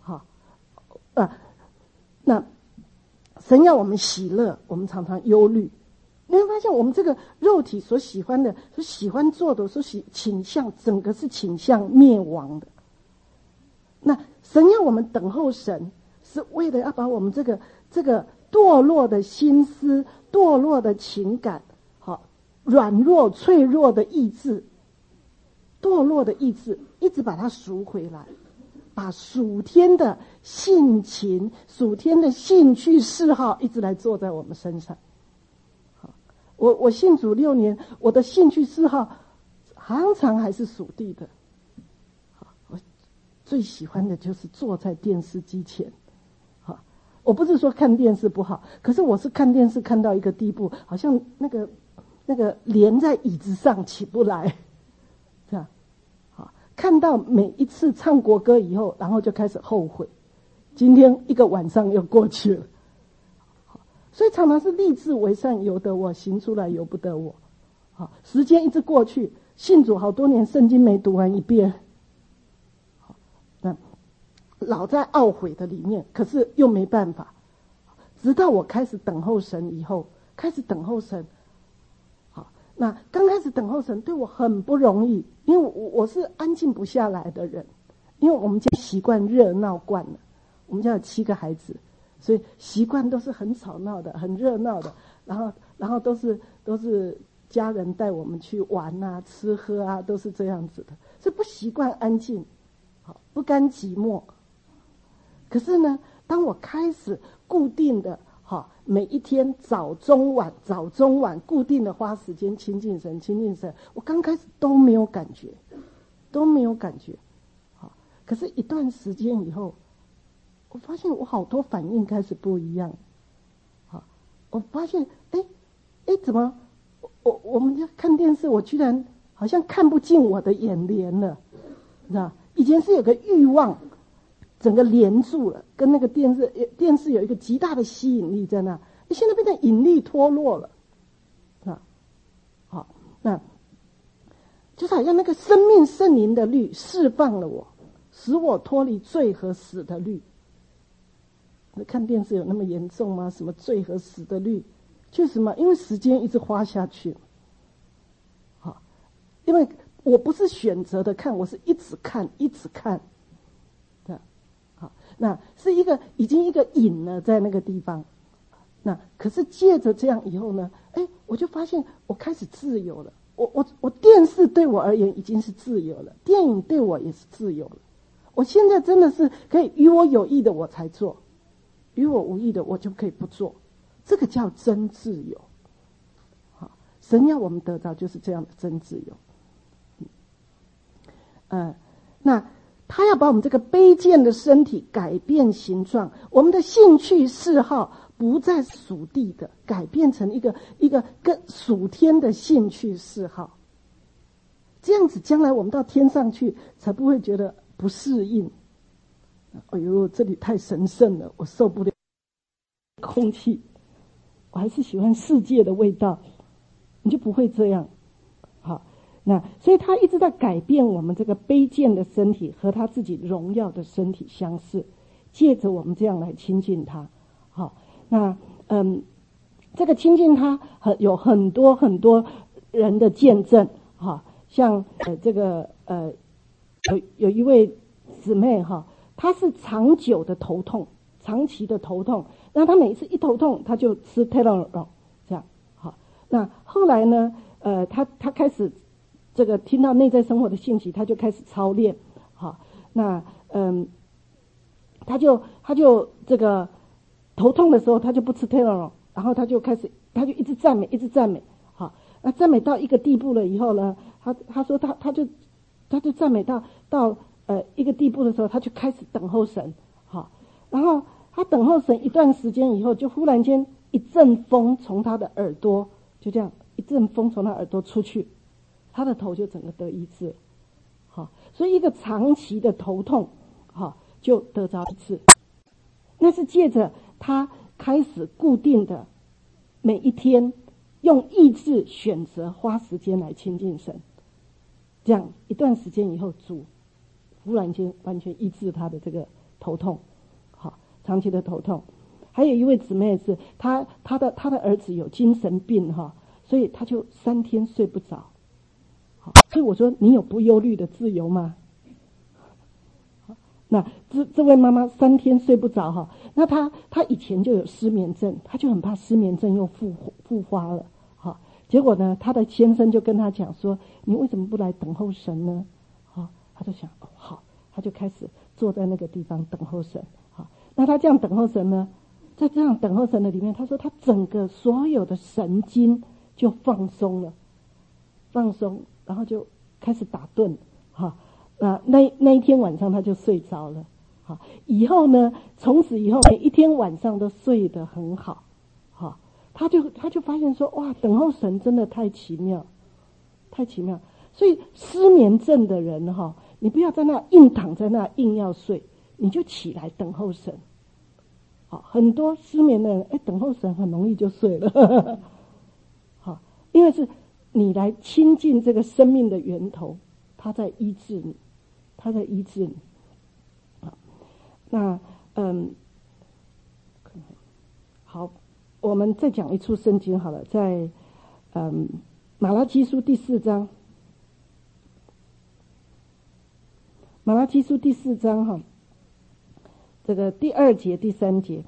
那神要我们喜乐，我们常常忧虑。你会发现我们这个肉体所喜欢的，所喜欢做的，倾向，整个是倾向灭亡的。那神要我们等候神，是为了要把我们这个堕落的心思、堕落的情感、软弱脆弱的意志、堕落的意志，一直把它赎回来，把属天的性情、属天的兴趣嗜好一直来做在我们身上。我信主6年，我的兴趣嗜好常常还是属地的。我最喜欢的就是坐在电视机前。我不是说看电视不好，可是我是看电视看到一个地步，好像那个连在椅子上起不来，这样。看到每一次唱国歌以后，然后就开始后悔，今天一个晚上又过去了。所以常常是立志为善由得我，行出来由不得我。时间一直过去，信主好多年，圣经没读完一遍。那老在懊悔的里面，可是又没办法。直到我开始等候神以后，开始等候神。那刚开始等候神对我很不容易，因为我是安静不下来的人，因为我们家习惯热闹惯了， 我们家有7个孩子，所以习惯都是很吵闹的，很热闹的，然后都是家人带我们去玩啊、吃喝啊，都是这样子的，所以不习惯安静，好，不甘寂寞。可是呢，当我开始固定的每一天早中晚固定的花时间亲近神，我刚开始都没有感觉，可是一段时间以后，我发现我好多反应开始不一样，我发现怎么我们家看电视，我居然好像看不进我的眼帘了，你知道？以前是有个欲望整个连住了，跟那个电视有一个极大的吸引力在那，现在变成引力脱落了，好，那就是好像那个生命圣灵的律释放了我，使我脱离罪和死的律。看电视有那么严重吗？什么罪和死的律？确实嘛，因为时间一直花下去，好，因为我不是选择的看，我是一直看，对，好，那是已经一个瘾了在那个地方。那可是借着这样以后呢，我就发现我开始自由了。我电视对我而言已经是自由了，电影对我也是自由了。我现在真的是可以与我有益的我才做，与我无益的我就可以不做，这个叫真自由。好，神要我们得到就是这样的真自由。那他要把我们这个卑贱的身体改变形状，我们的兴趣嗜好不再属地的，改变成一个更属天的兴趣嗜好。这样子将来我们到天上去才不会觉得不适应。哎呦，这里太神圣了，我受不了空气，我还是喜欢世界的味道，你就不会这样。好，那所以他一直在改变我们这个卑贱的身体和他自己荣耀的身体相似，借着我们这样来亲近他。好，那这个亲近他有很多很多人的见证。哈，像这个有一位姊妹哈，她是长期的头痛，然后她每一次一头痛，她就吃 Tylenol 这样。好，那后来呢，她开始这个听到内在生活的信息，她就开始操练。好，那她就这个头痛的时候，她就不吃 Tylenol， 然后她就一直赞美。好，那赞美到一个地步了以后呢，她说她就赞美到一个地步的时候，她就开始等候神。好，然后她等候神一段时间以后，就忽然间一阵风从她的耳朵，就这样一阵风从她耳朵出去，她的头就整个得医治。好，所以一个长期的头痛，好，就得着医治。那是借着她开始固定的每一天用意志选择花时间来亲近神，这样一段时间以后，主忽然间完全医治他的这个头痛，好，长期的头痛。还有一位姊妹是他的儿子有精神病哈，所以他就3天睡不着。好，所以我说你有不忧虑的自由吗？那这位妈妈3天睡不着哈，那她以前就有失眠症，她就很怕失眠症又复发了。好，结果呢，她的先生就跟她讲说：“你为什么不来等候神呢？”好，她就想好，她就开始坐在那个地方等候神。好，那她这样等候神呢，在这样等候神的里面，她说她整个所有的神经就放松了，然后就开始打盹。好。那一天晚上他就睡着了。好，以后呢，从此以后每一天晚上都睡得很好。好，他就发现说，哇，等候神真的太奇妙。所以失眠症的人哈，你不要在那硬躺在那硬要睡，你就起来等候神。好，很多失眠的人，等候神很容易就睡了。好，因为是你来亲近这个生命的源头，他在医治你。好，那好，我们再讲一处圣经好了，在马拉基书第4章，马拉基书第4章哈， 这个第2节、第3节。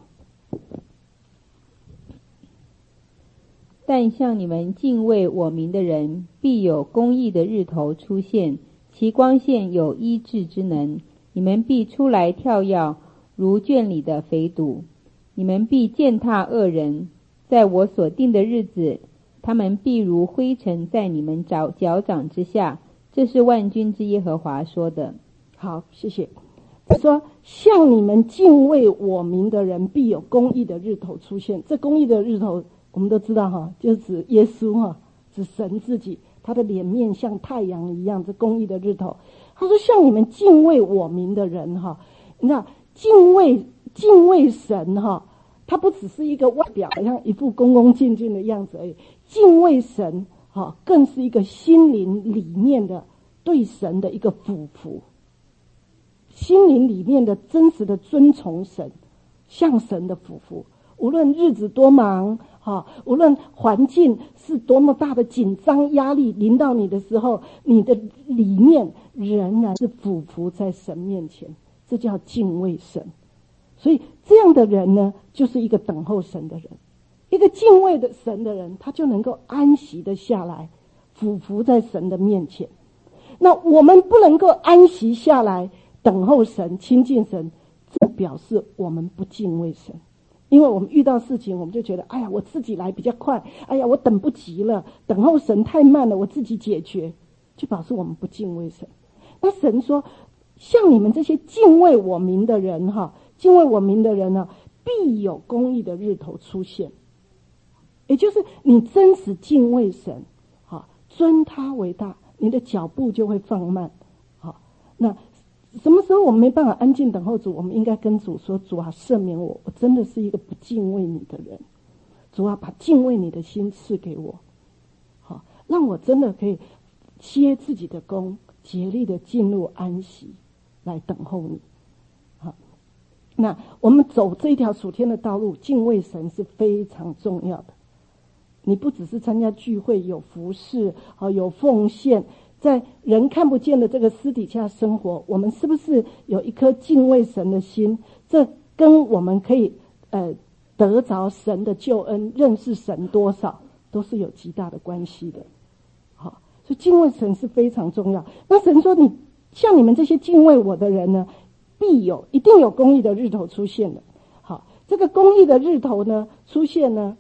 但向你们敬畏我名的人，必有公义的日头出现，其光线有医治之能。你们必出来跳跃，如圈里的肥犊。你们必践踏恶人，在我所定的日子，他们必如灰尘在你们脚掌之下。这是万军之耶和华说的。 好，谢谢。说向你们敬畏我名的人，必有公义的日头出现。这公义的日头我们都知道哈，就是指耶稣哈，指神自己，他的脸面像太阳一样，这公义的日头。他说向你们敬畏我名的人哈，你看敬畏神哈，他不只是一个外表好像一副恭恭敬敬的样子而已，敬畏神哈，更是一个心灵里面的对神的一个俯伏，心灵里面的真实的尊崇神，向神的俯伏。无论日子多忙无论环境是多么大的紧张压力临到你的时候，你的里面仍然是俯伏在神面前，这叫敬畏神。所以这样的人呢，就是一个等候神的人。一个敬畏的神的人，他就能够安息的下来，俯伏在神的面前。那我们不能够安息下来等候神亲近神，这表示我们不敬畏神。因为我们遇到事情，我们就觉得哎呀我自己来比较快，哎呀我等不及了，等候神太慢了，我自己解决，就表示我们不敬畏神。那神说像你们这些敬畏我名的人敬畏我名的人呢，必有公义的日头出现。也就是你真实敬畏神尊他为大，你的脚步就会放慢。那什么时候我们没办法安静等候主，我们应该跟主说，主啊赦免我，我真的是一个不敬畏你的人，主啊把敬畏你的心赐给我，让我真的可以歇自己的功，竭力的进入安息来等候你。那我们走这一条属天的道路，敬畏神是非常重要的。你不只是参加聚会有服事有奉献，在人看不见的这个私底下生活，我们是不是有一颗敬畏神的心，这跟我们可以得着神的救恩，认识神多少，都是有极大的关系的。所以敬畏神是非常重要。那神说你像你们这些敬畏我的人呢，一定有公义的日头出现的。这个公义的日头呢出现呢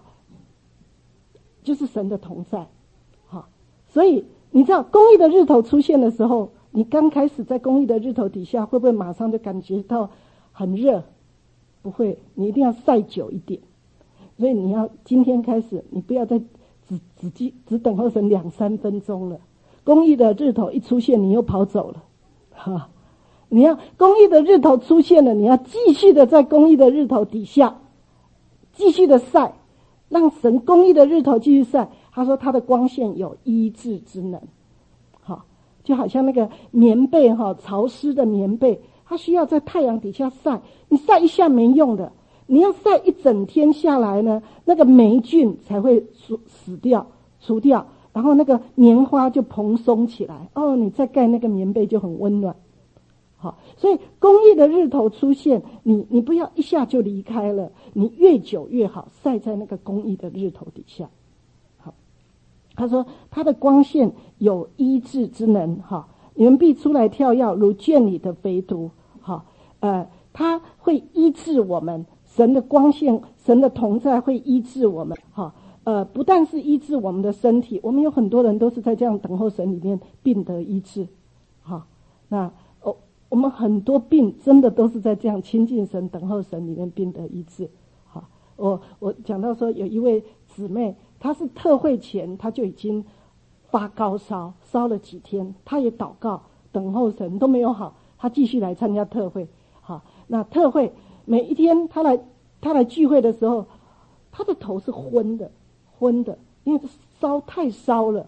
就是神的同在。所以你知道公义的日头出现的时候，你刚开始在公义的日头底下，会不会马上就感觉到很热？不会，你一定要晒久一点。所以你要今天开始，你不要再只等候神2-3分钟了。公义的日头一出现，你又跑走了。你要公义的日头出现了，你要继续的在公义的日头底下继续的晒，让神公义的日头继续晒。他说他的光线有医治之能。就好像那个棉被潮湿的棉被，它需要在太阳底下晒，你晒一下没用的，你要晒一整天下来呢，那个霉菌才会除掉，然后那个棉花就蓬松起来，你再盖那个棉被就很温暖。所以公义的日头出现，你不要一下就离开了，你越久越好，晒在那个公义的日头底下。他说他的光线有医治之能，你们必出来跳跃，如圈里的肥犊。他会医治我们，神的光线，神的同在会医治我们。不但是医治我们的身体，我们有很多人都是在这样等候神里面病得医治。那我们很多病真的都是在这样亲近神等候神里面病得医治。我讲到说有一位姊妹，她是特会前她就已经发高烧，烧了几天，她也祷告等候神都没有好，她继续来参加特会。那特会每一天她来聚会的时候，她的头是昏的，因为太烧了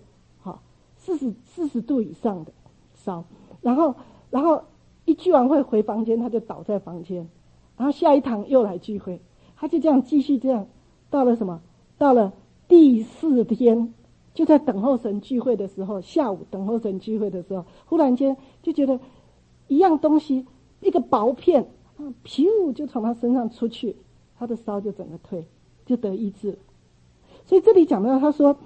，40度以上的烧，然后一聚完会回房间，她就倒在房间，然后下一堂又来聚会，她就这样继续这样，到了第4天，就在等候神聚会的时候，下午等候神聚会的时候，忽然间就觉得一样东西，一个薄片噗就从他身上出去，他的烧就整个退，就得医治了。所以这里讲到他说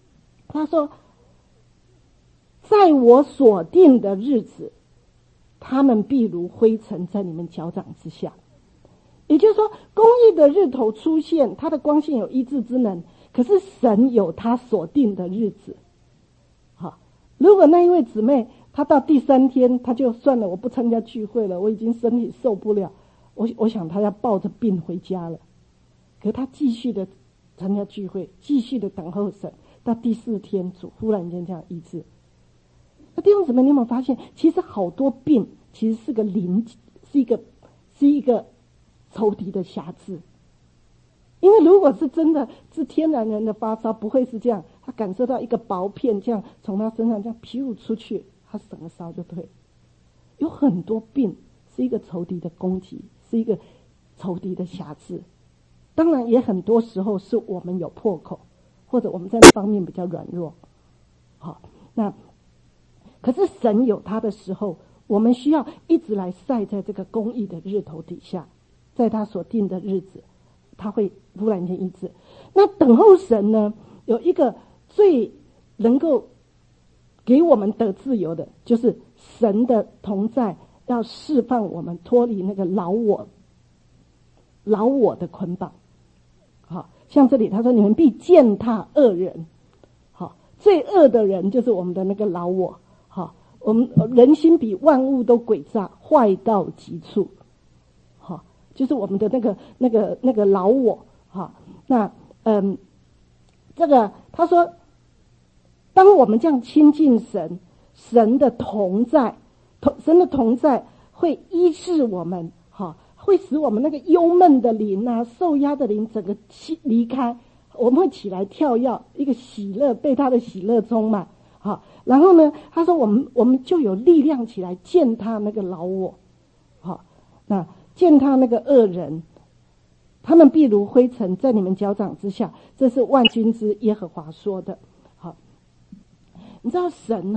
在我所定的日子，他们必如灰尘在你们脚掌之下。也就是说，公义的日头出现，它的光线有医治之能，可是神有他所定的日子。好，如果那一位姊妹她到第3天，她就算了，我不参加聚会了，我已经身体受不了，我想她要抱着病回家了。可是她继续的参加聚会，继续的等候神，到第4天，主忽然间这样医治。那弟兄姊妹，你有没有发现，其实好多病其实是个灵，是一个仇敌的瑕疵。因为如果是真的是天然人的发烧，不会是这样，他感受到一个薄片这样从他身上这样噗出去，他整个烧就退。有很多病是一个仇敌的攻击，是一个仇敌的瑕疵。当然也很多时候是我们有破口，或者我们在那方面比较软弱。好，那可是神有他的时候，我们需要一直来晒在这个公义的日头底下，在他所定的日子，他会忽然间医治。那等候神呢，有一个最能够给我们得自由的，就是神的同在要释放我们脱离那个老我的捆绑。好，像这里他说，你们必践踏恶人。好，最恶的人就是我们的那个老我。好，我们人心比万物都诡诈，坏到极处。好，就是我们的那个老我。好，那这个他说，当我们这样亲近神，神的同在会医治我们。好，会使我们那个忧闷的灵啊，受压的灵整个离开，我们会起来跳跃，一个喜乐，被他的喜乐充满。好，然后呢，他说我们就有力量起来践踏那个老我。好，那践踏那个恶人，他们必如灰尘在你们脚掌之下，这是万军之耶和华说的。好，你知道神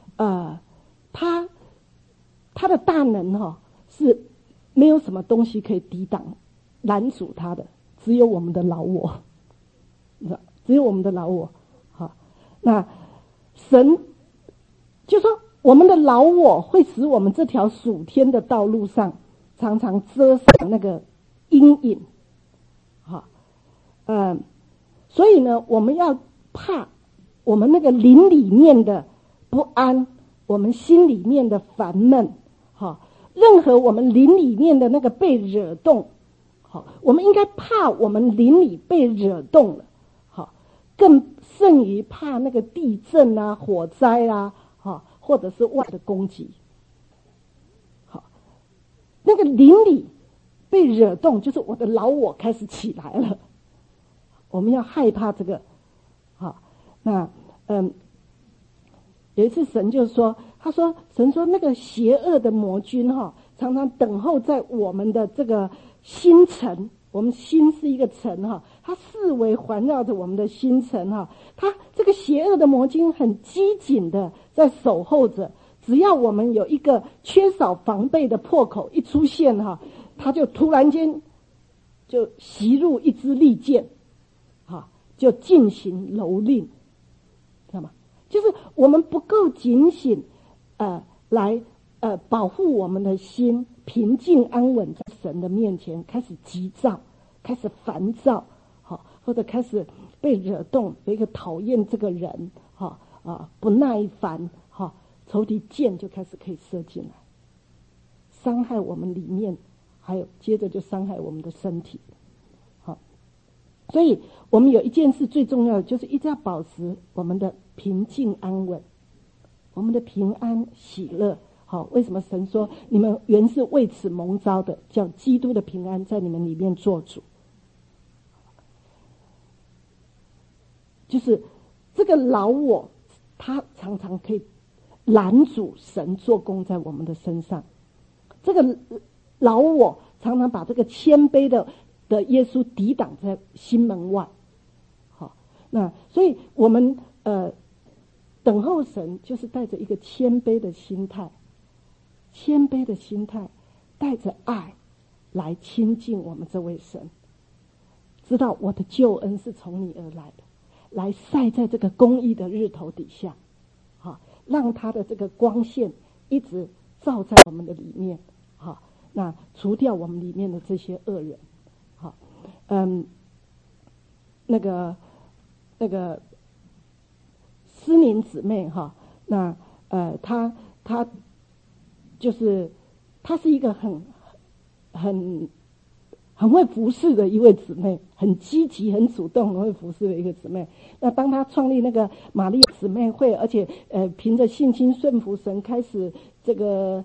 他的大能是没有什么东西可以抵挡拦阻他的，只有我们的老我，只有我们的老我。好，那神就说我们的老我会使我们这条属天的道路上常常遮上那个阴影。好，所以呢，我们要怕我们那个灵里面的不安，我们心里面的烦闷。好，任何我们灵里面的那个被惹动，好，我们应该怕我们灵里被惹动了。好，更甚于怕那个地震啊、火灾啊，好，或者是外的攻击。好，那个灵里被惹动，就是我的老我开始起来了。我们要害怕这个。好，那有一次神就说，神说那个邪恶的魔君常常等候在我们的这个心城，我们心是一个城它四围环绕着我们的心城它这个邪恶的魔君很机警的在守候着，只要我们有一个缺少防备的破口一出现他就突然间就袭入一支利箭，就进行蹂躏，知道吗？就是我们不够警醒，来保护我们的心平静安稳在神的面前，开始急躁，开始烦躁，或者开始被惹动，有一个讨厌这个人，不耐烦，仇敌箭就开始可以射进来，伤害我们里面，还有接着就伤害我们的身体。所以我们有一件事最重要的，就是一直要保持我们的平静安稳，我们的平安喜乐。好，为什么神说你们原是为此蒙召的，叫基督的平安在你们里面做主？就是这个老我，他常常可以拦阻神做工在我们的身上。这个老我常常把这个谦卑的耶稣抵挡在心门外。好，那所以我们等候神，就是带着一个谦卑的心态，谦卑的心态，带着爱， 来亲近我们这位神，知道我的救恩是从你而来的，来晒在这个公义的日头底下，好，让他的这个光线一直照在我们的里面，好，那除掉我们里面的这些恶人，好，那个思宁姊妹哈，那她就是她是一个很会服侍的一位姊妹，很积极、很主动、很会服侍的一个姊妹。那当她创立那个玛丽姊妹会，而且凭着信心顺服神，开始这个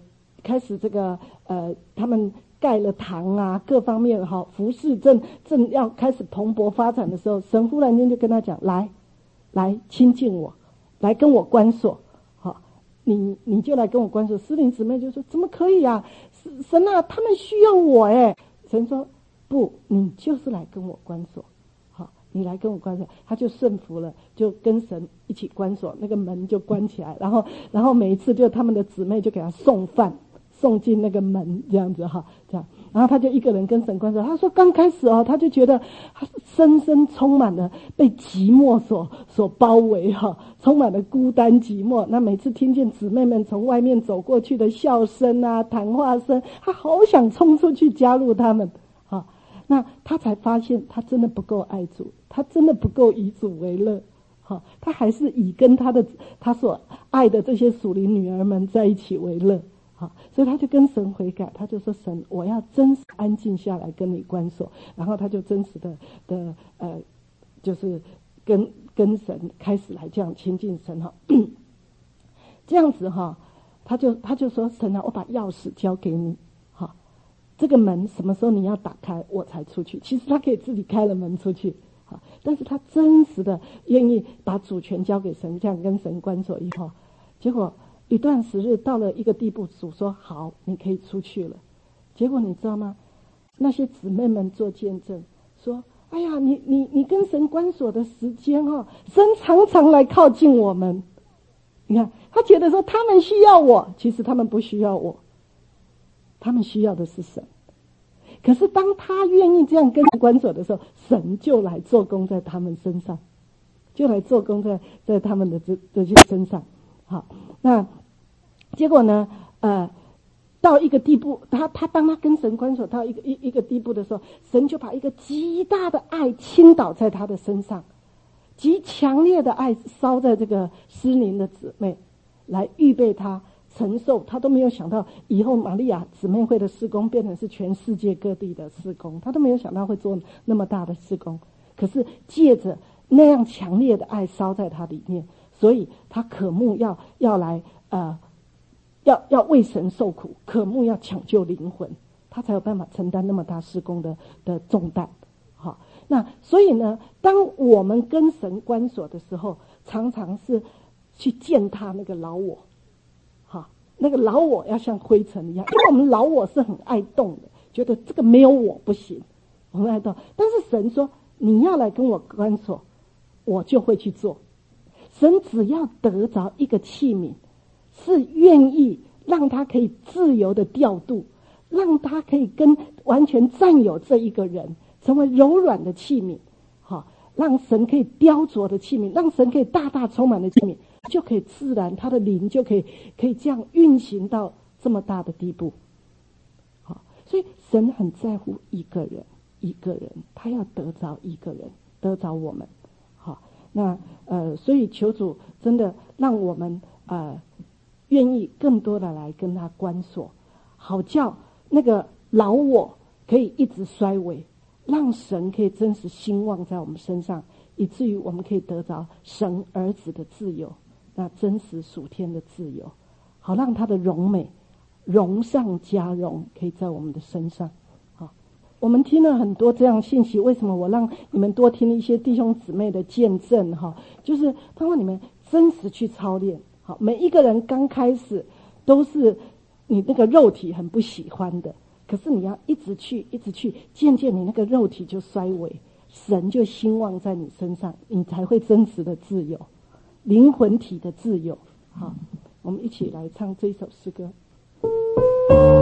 他们盖了堂啊，各方面哈服侍正要开始蓬勃发展的时候，神忽然间就跟他讲：来亲近我，来跟我关锁，好，你就来跟我关锁。思宁姊妹就说：怎么可以啊？神啊，他们需要我哎。神说：不，你就是来跟我关锁，好，你来跟我关锁。他就顺服了，就跟神一起关锁，那个门就关起来。然后每一次就他们的姊妹就给他送饭，送进那个门这样子哈，这样。然后他就一个人跟神关锁。他说刚开始他就觉得他深深充满了被寂寞所包围哈，充满了孤单寂寞。那每次听见姊妹们从外面走过去的笑声啊、谈话声，他好想冲出去加入他们。好，那他才发现他真的不够爱主，他真的不够以主为乐。好，他还是以跟他所爱的这些属灵女儿们在一起为乐。好，所以他就跟神悔改，他就说：神，我要真实安静下来跟你关锁。然后他就真实的就是跟神开始来这样亲近神哈。这样子哈，他就说：神啊，我把钥匙交给你，好，这个门什么时候你要打开我才出去。其实他可以自己开了门出去，好，但是他真实的愿意把主权交给神，这样跟神关锁以后，结果一段时日到了一个地步，主说好，你可以出去了。结果你知道吗？那些姊妹们做见证说：哎呀，你跟神关锁的时间神常常来靠近我们。你看，他觉得说他们需要我，其实他们不需要我，他们需要的是神。可是当他愿意这样跟神关锁的时候，神就来做工在他们身上，就来做工在他们的这些身上。好，那结果呢？到一个地步，他当他跟神关锁到一个地步的时候，神就把一个极大的爱倾倒在他的身上，极强烈的爱烧在这个思宁的姊妹，来预备他承受。他都没有想到以后玛利亚姊妹会的事工变成是全世界各地的事工，他都没有想到会做那么大的事工。可是借着那样强烈的爱烧在他里面，所以他渴慕要来要为神受苦，渴慕要抢救灵魂，他才有办法承担那么大事工的重担。好，那所以呢，当我们跟神关锁的时候，常常是去践踏那个老我。好，那个老我要像灰尘一样，因为我们老我是很爱动的，觉得这个没有我不行，我们爱动。但是神说你要来跟我关锁，我就会去做。神只要得着一个器皿，是愿意让他可以自由的调度，让他可以完全占有这一个人，成为柔软的器皿，好，让神可以雕琢的器皿，让神可以大大充满的器皿，就可以自然他的灵就可以这样运行到这么大的地步。好，所以神很在乎一个人，他要得着一个人，得着我们。好，那所以求主真的让我们愿意更多的来跟他关锁，好叫那个老我可以一直衰微，让神可以真实兴旺在我们身上，以至于我们可以得着神儿子的自由，那真实属天的自由，好让他的荣美荣上加荣可以在我们的身上。好，我们听了很多这样信息，为什么我让你们多听一些弟兄姊妹的见证就是盼望你们真实去操练。好，每一个人刚开始都是你那个肉体很不喜欢的，可是你要一直去，渐渐你那个肉体就衰微，神就兴旺在你身上，你才会真实的自由，灵魂体的自由。好，我们一起来唱这一首诗歌。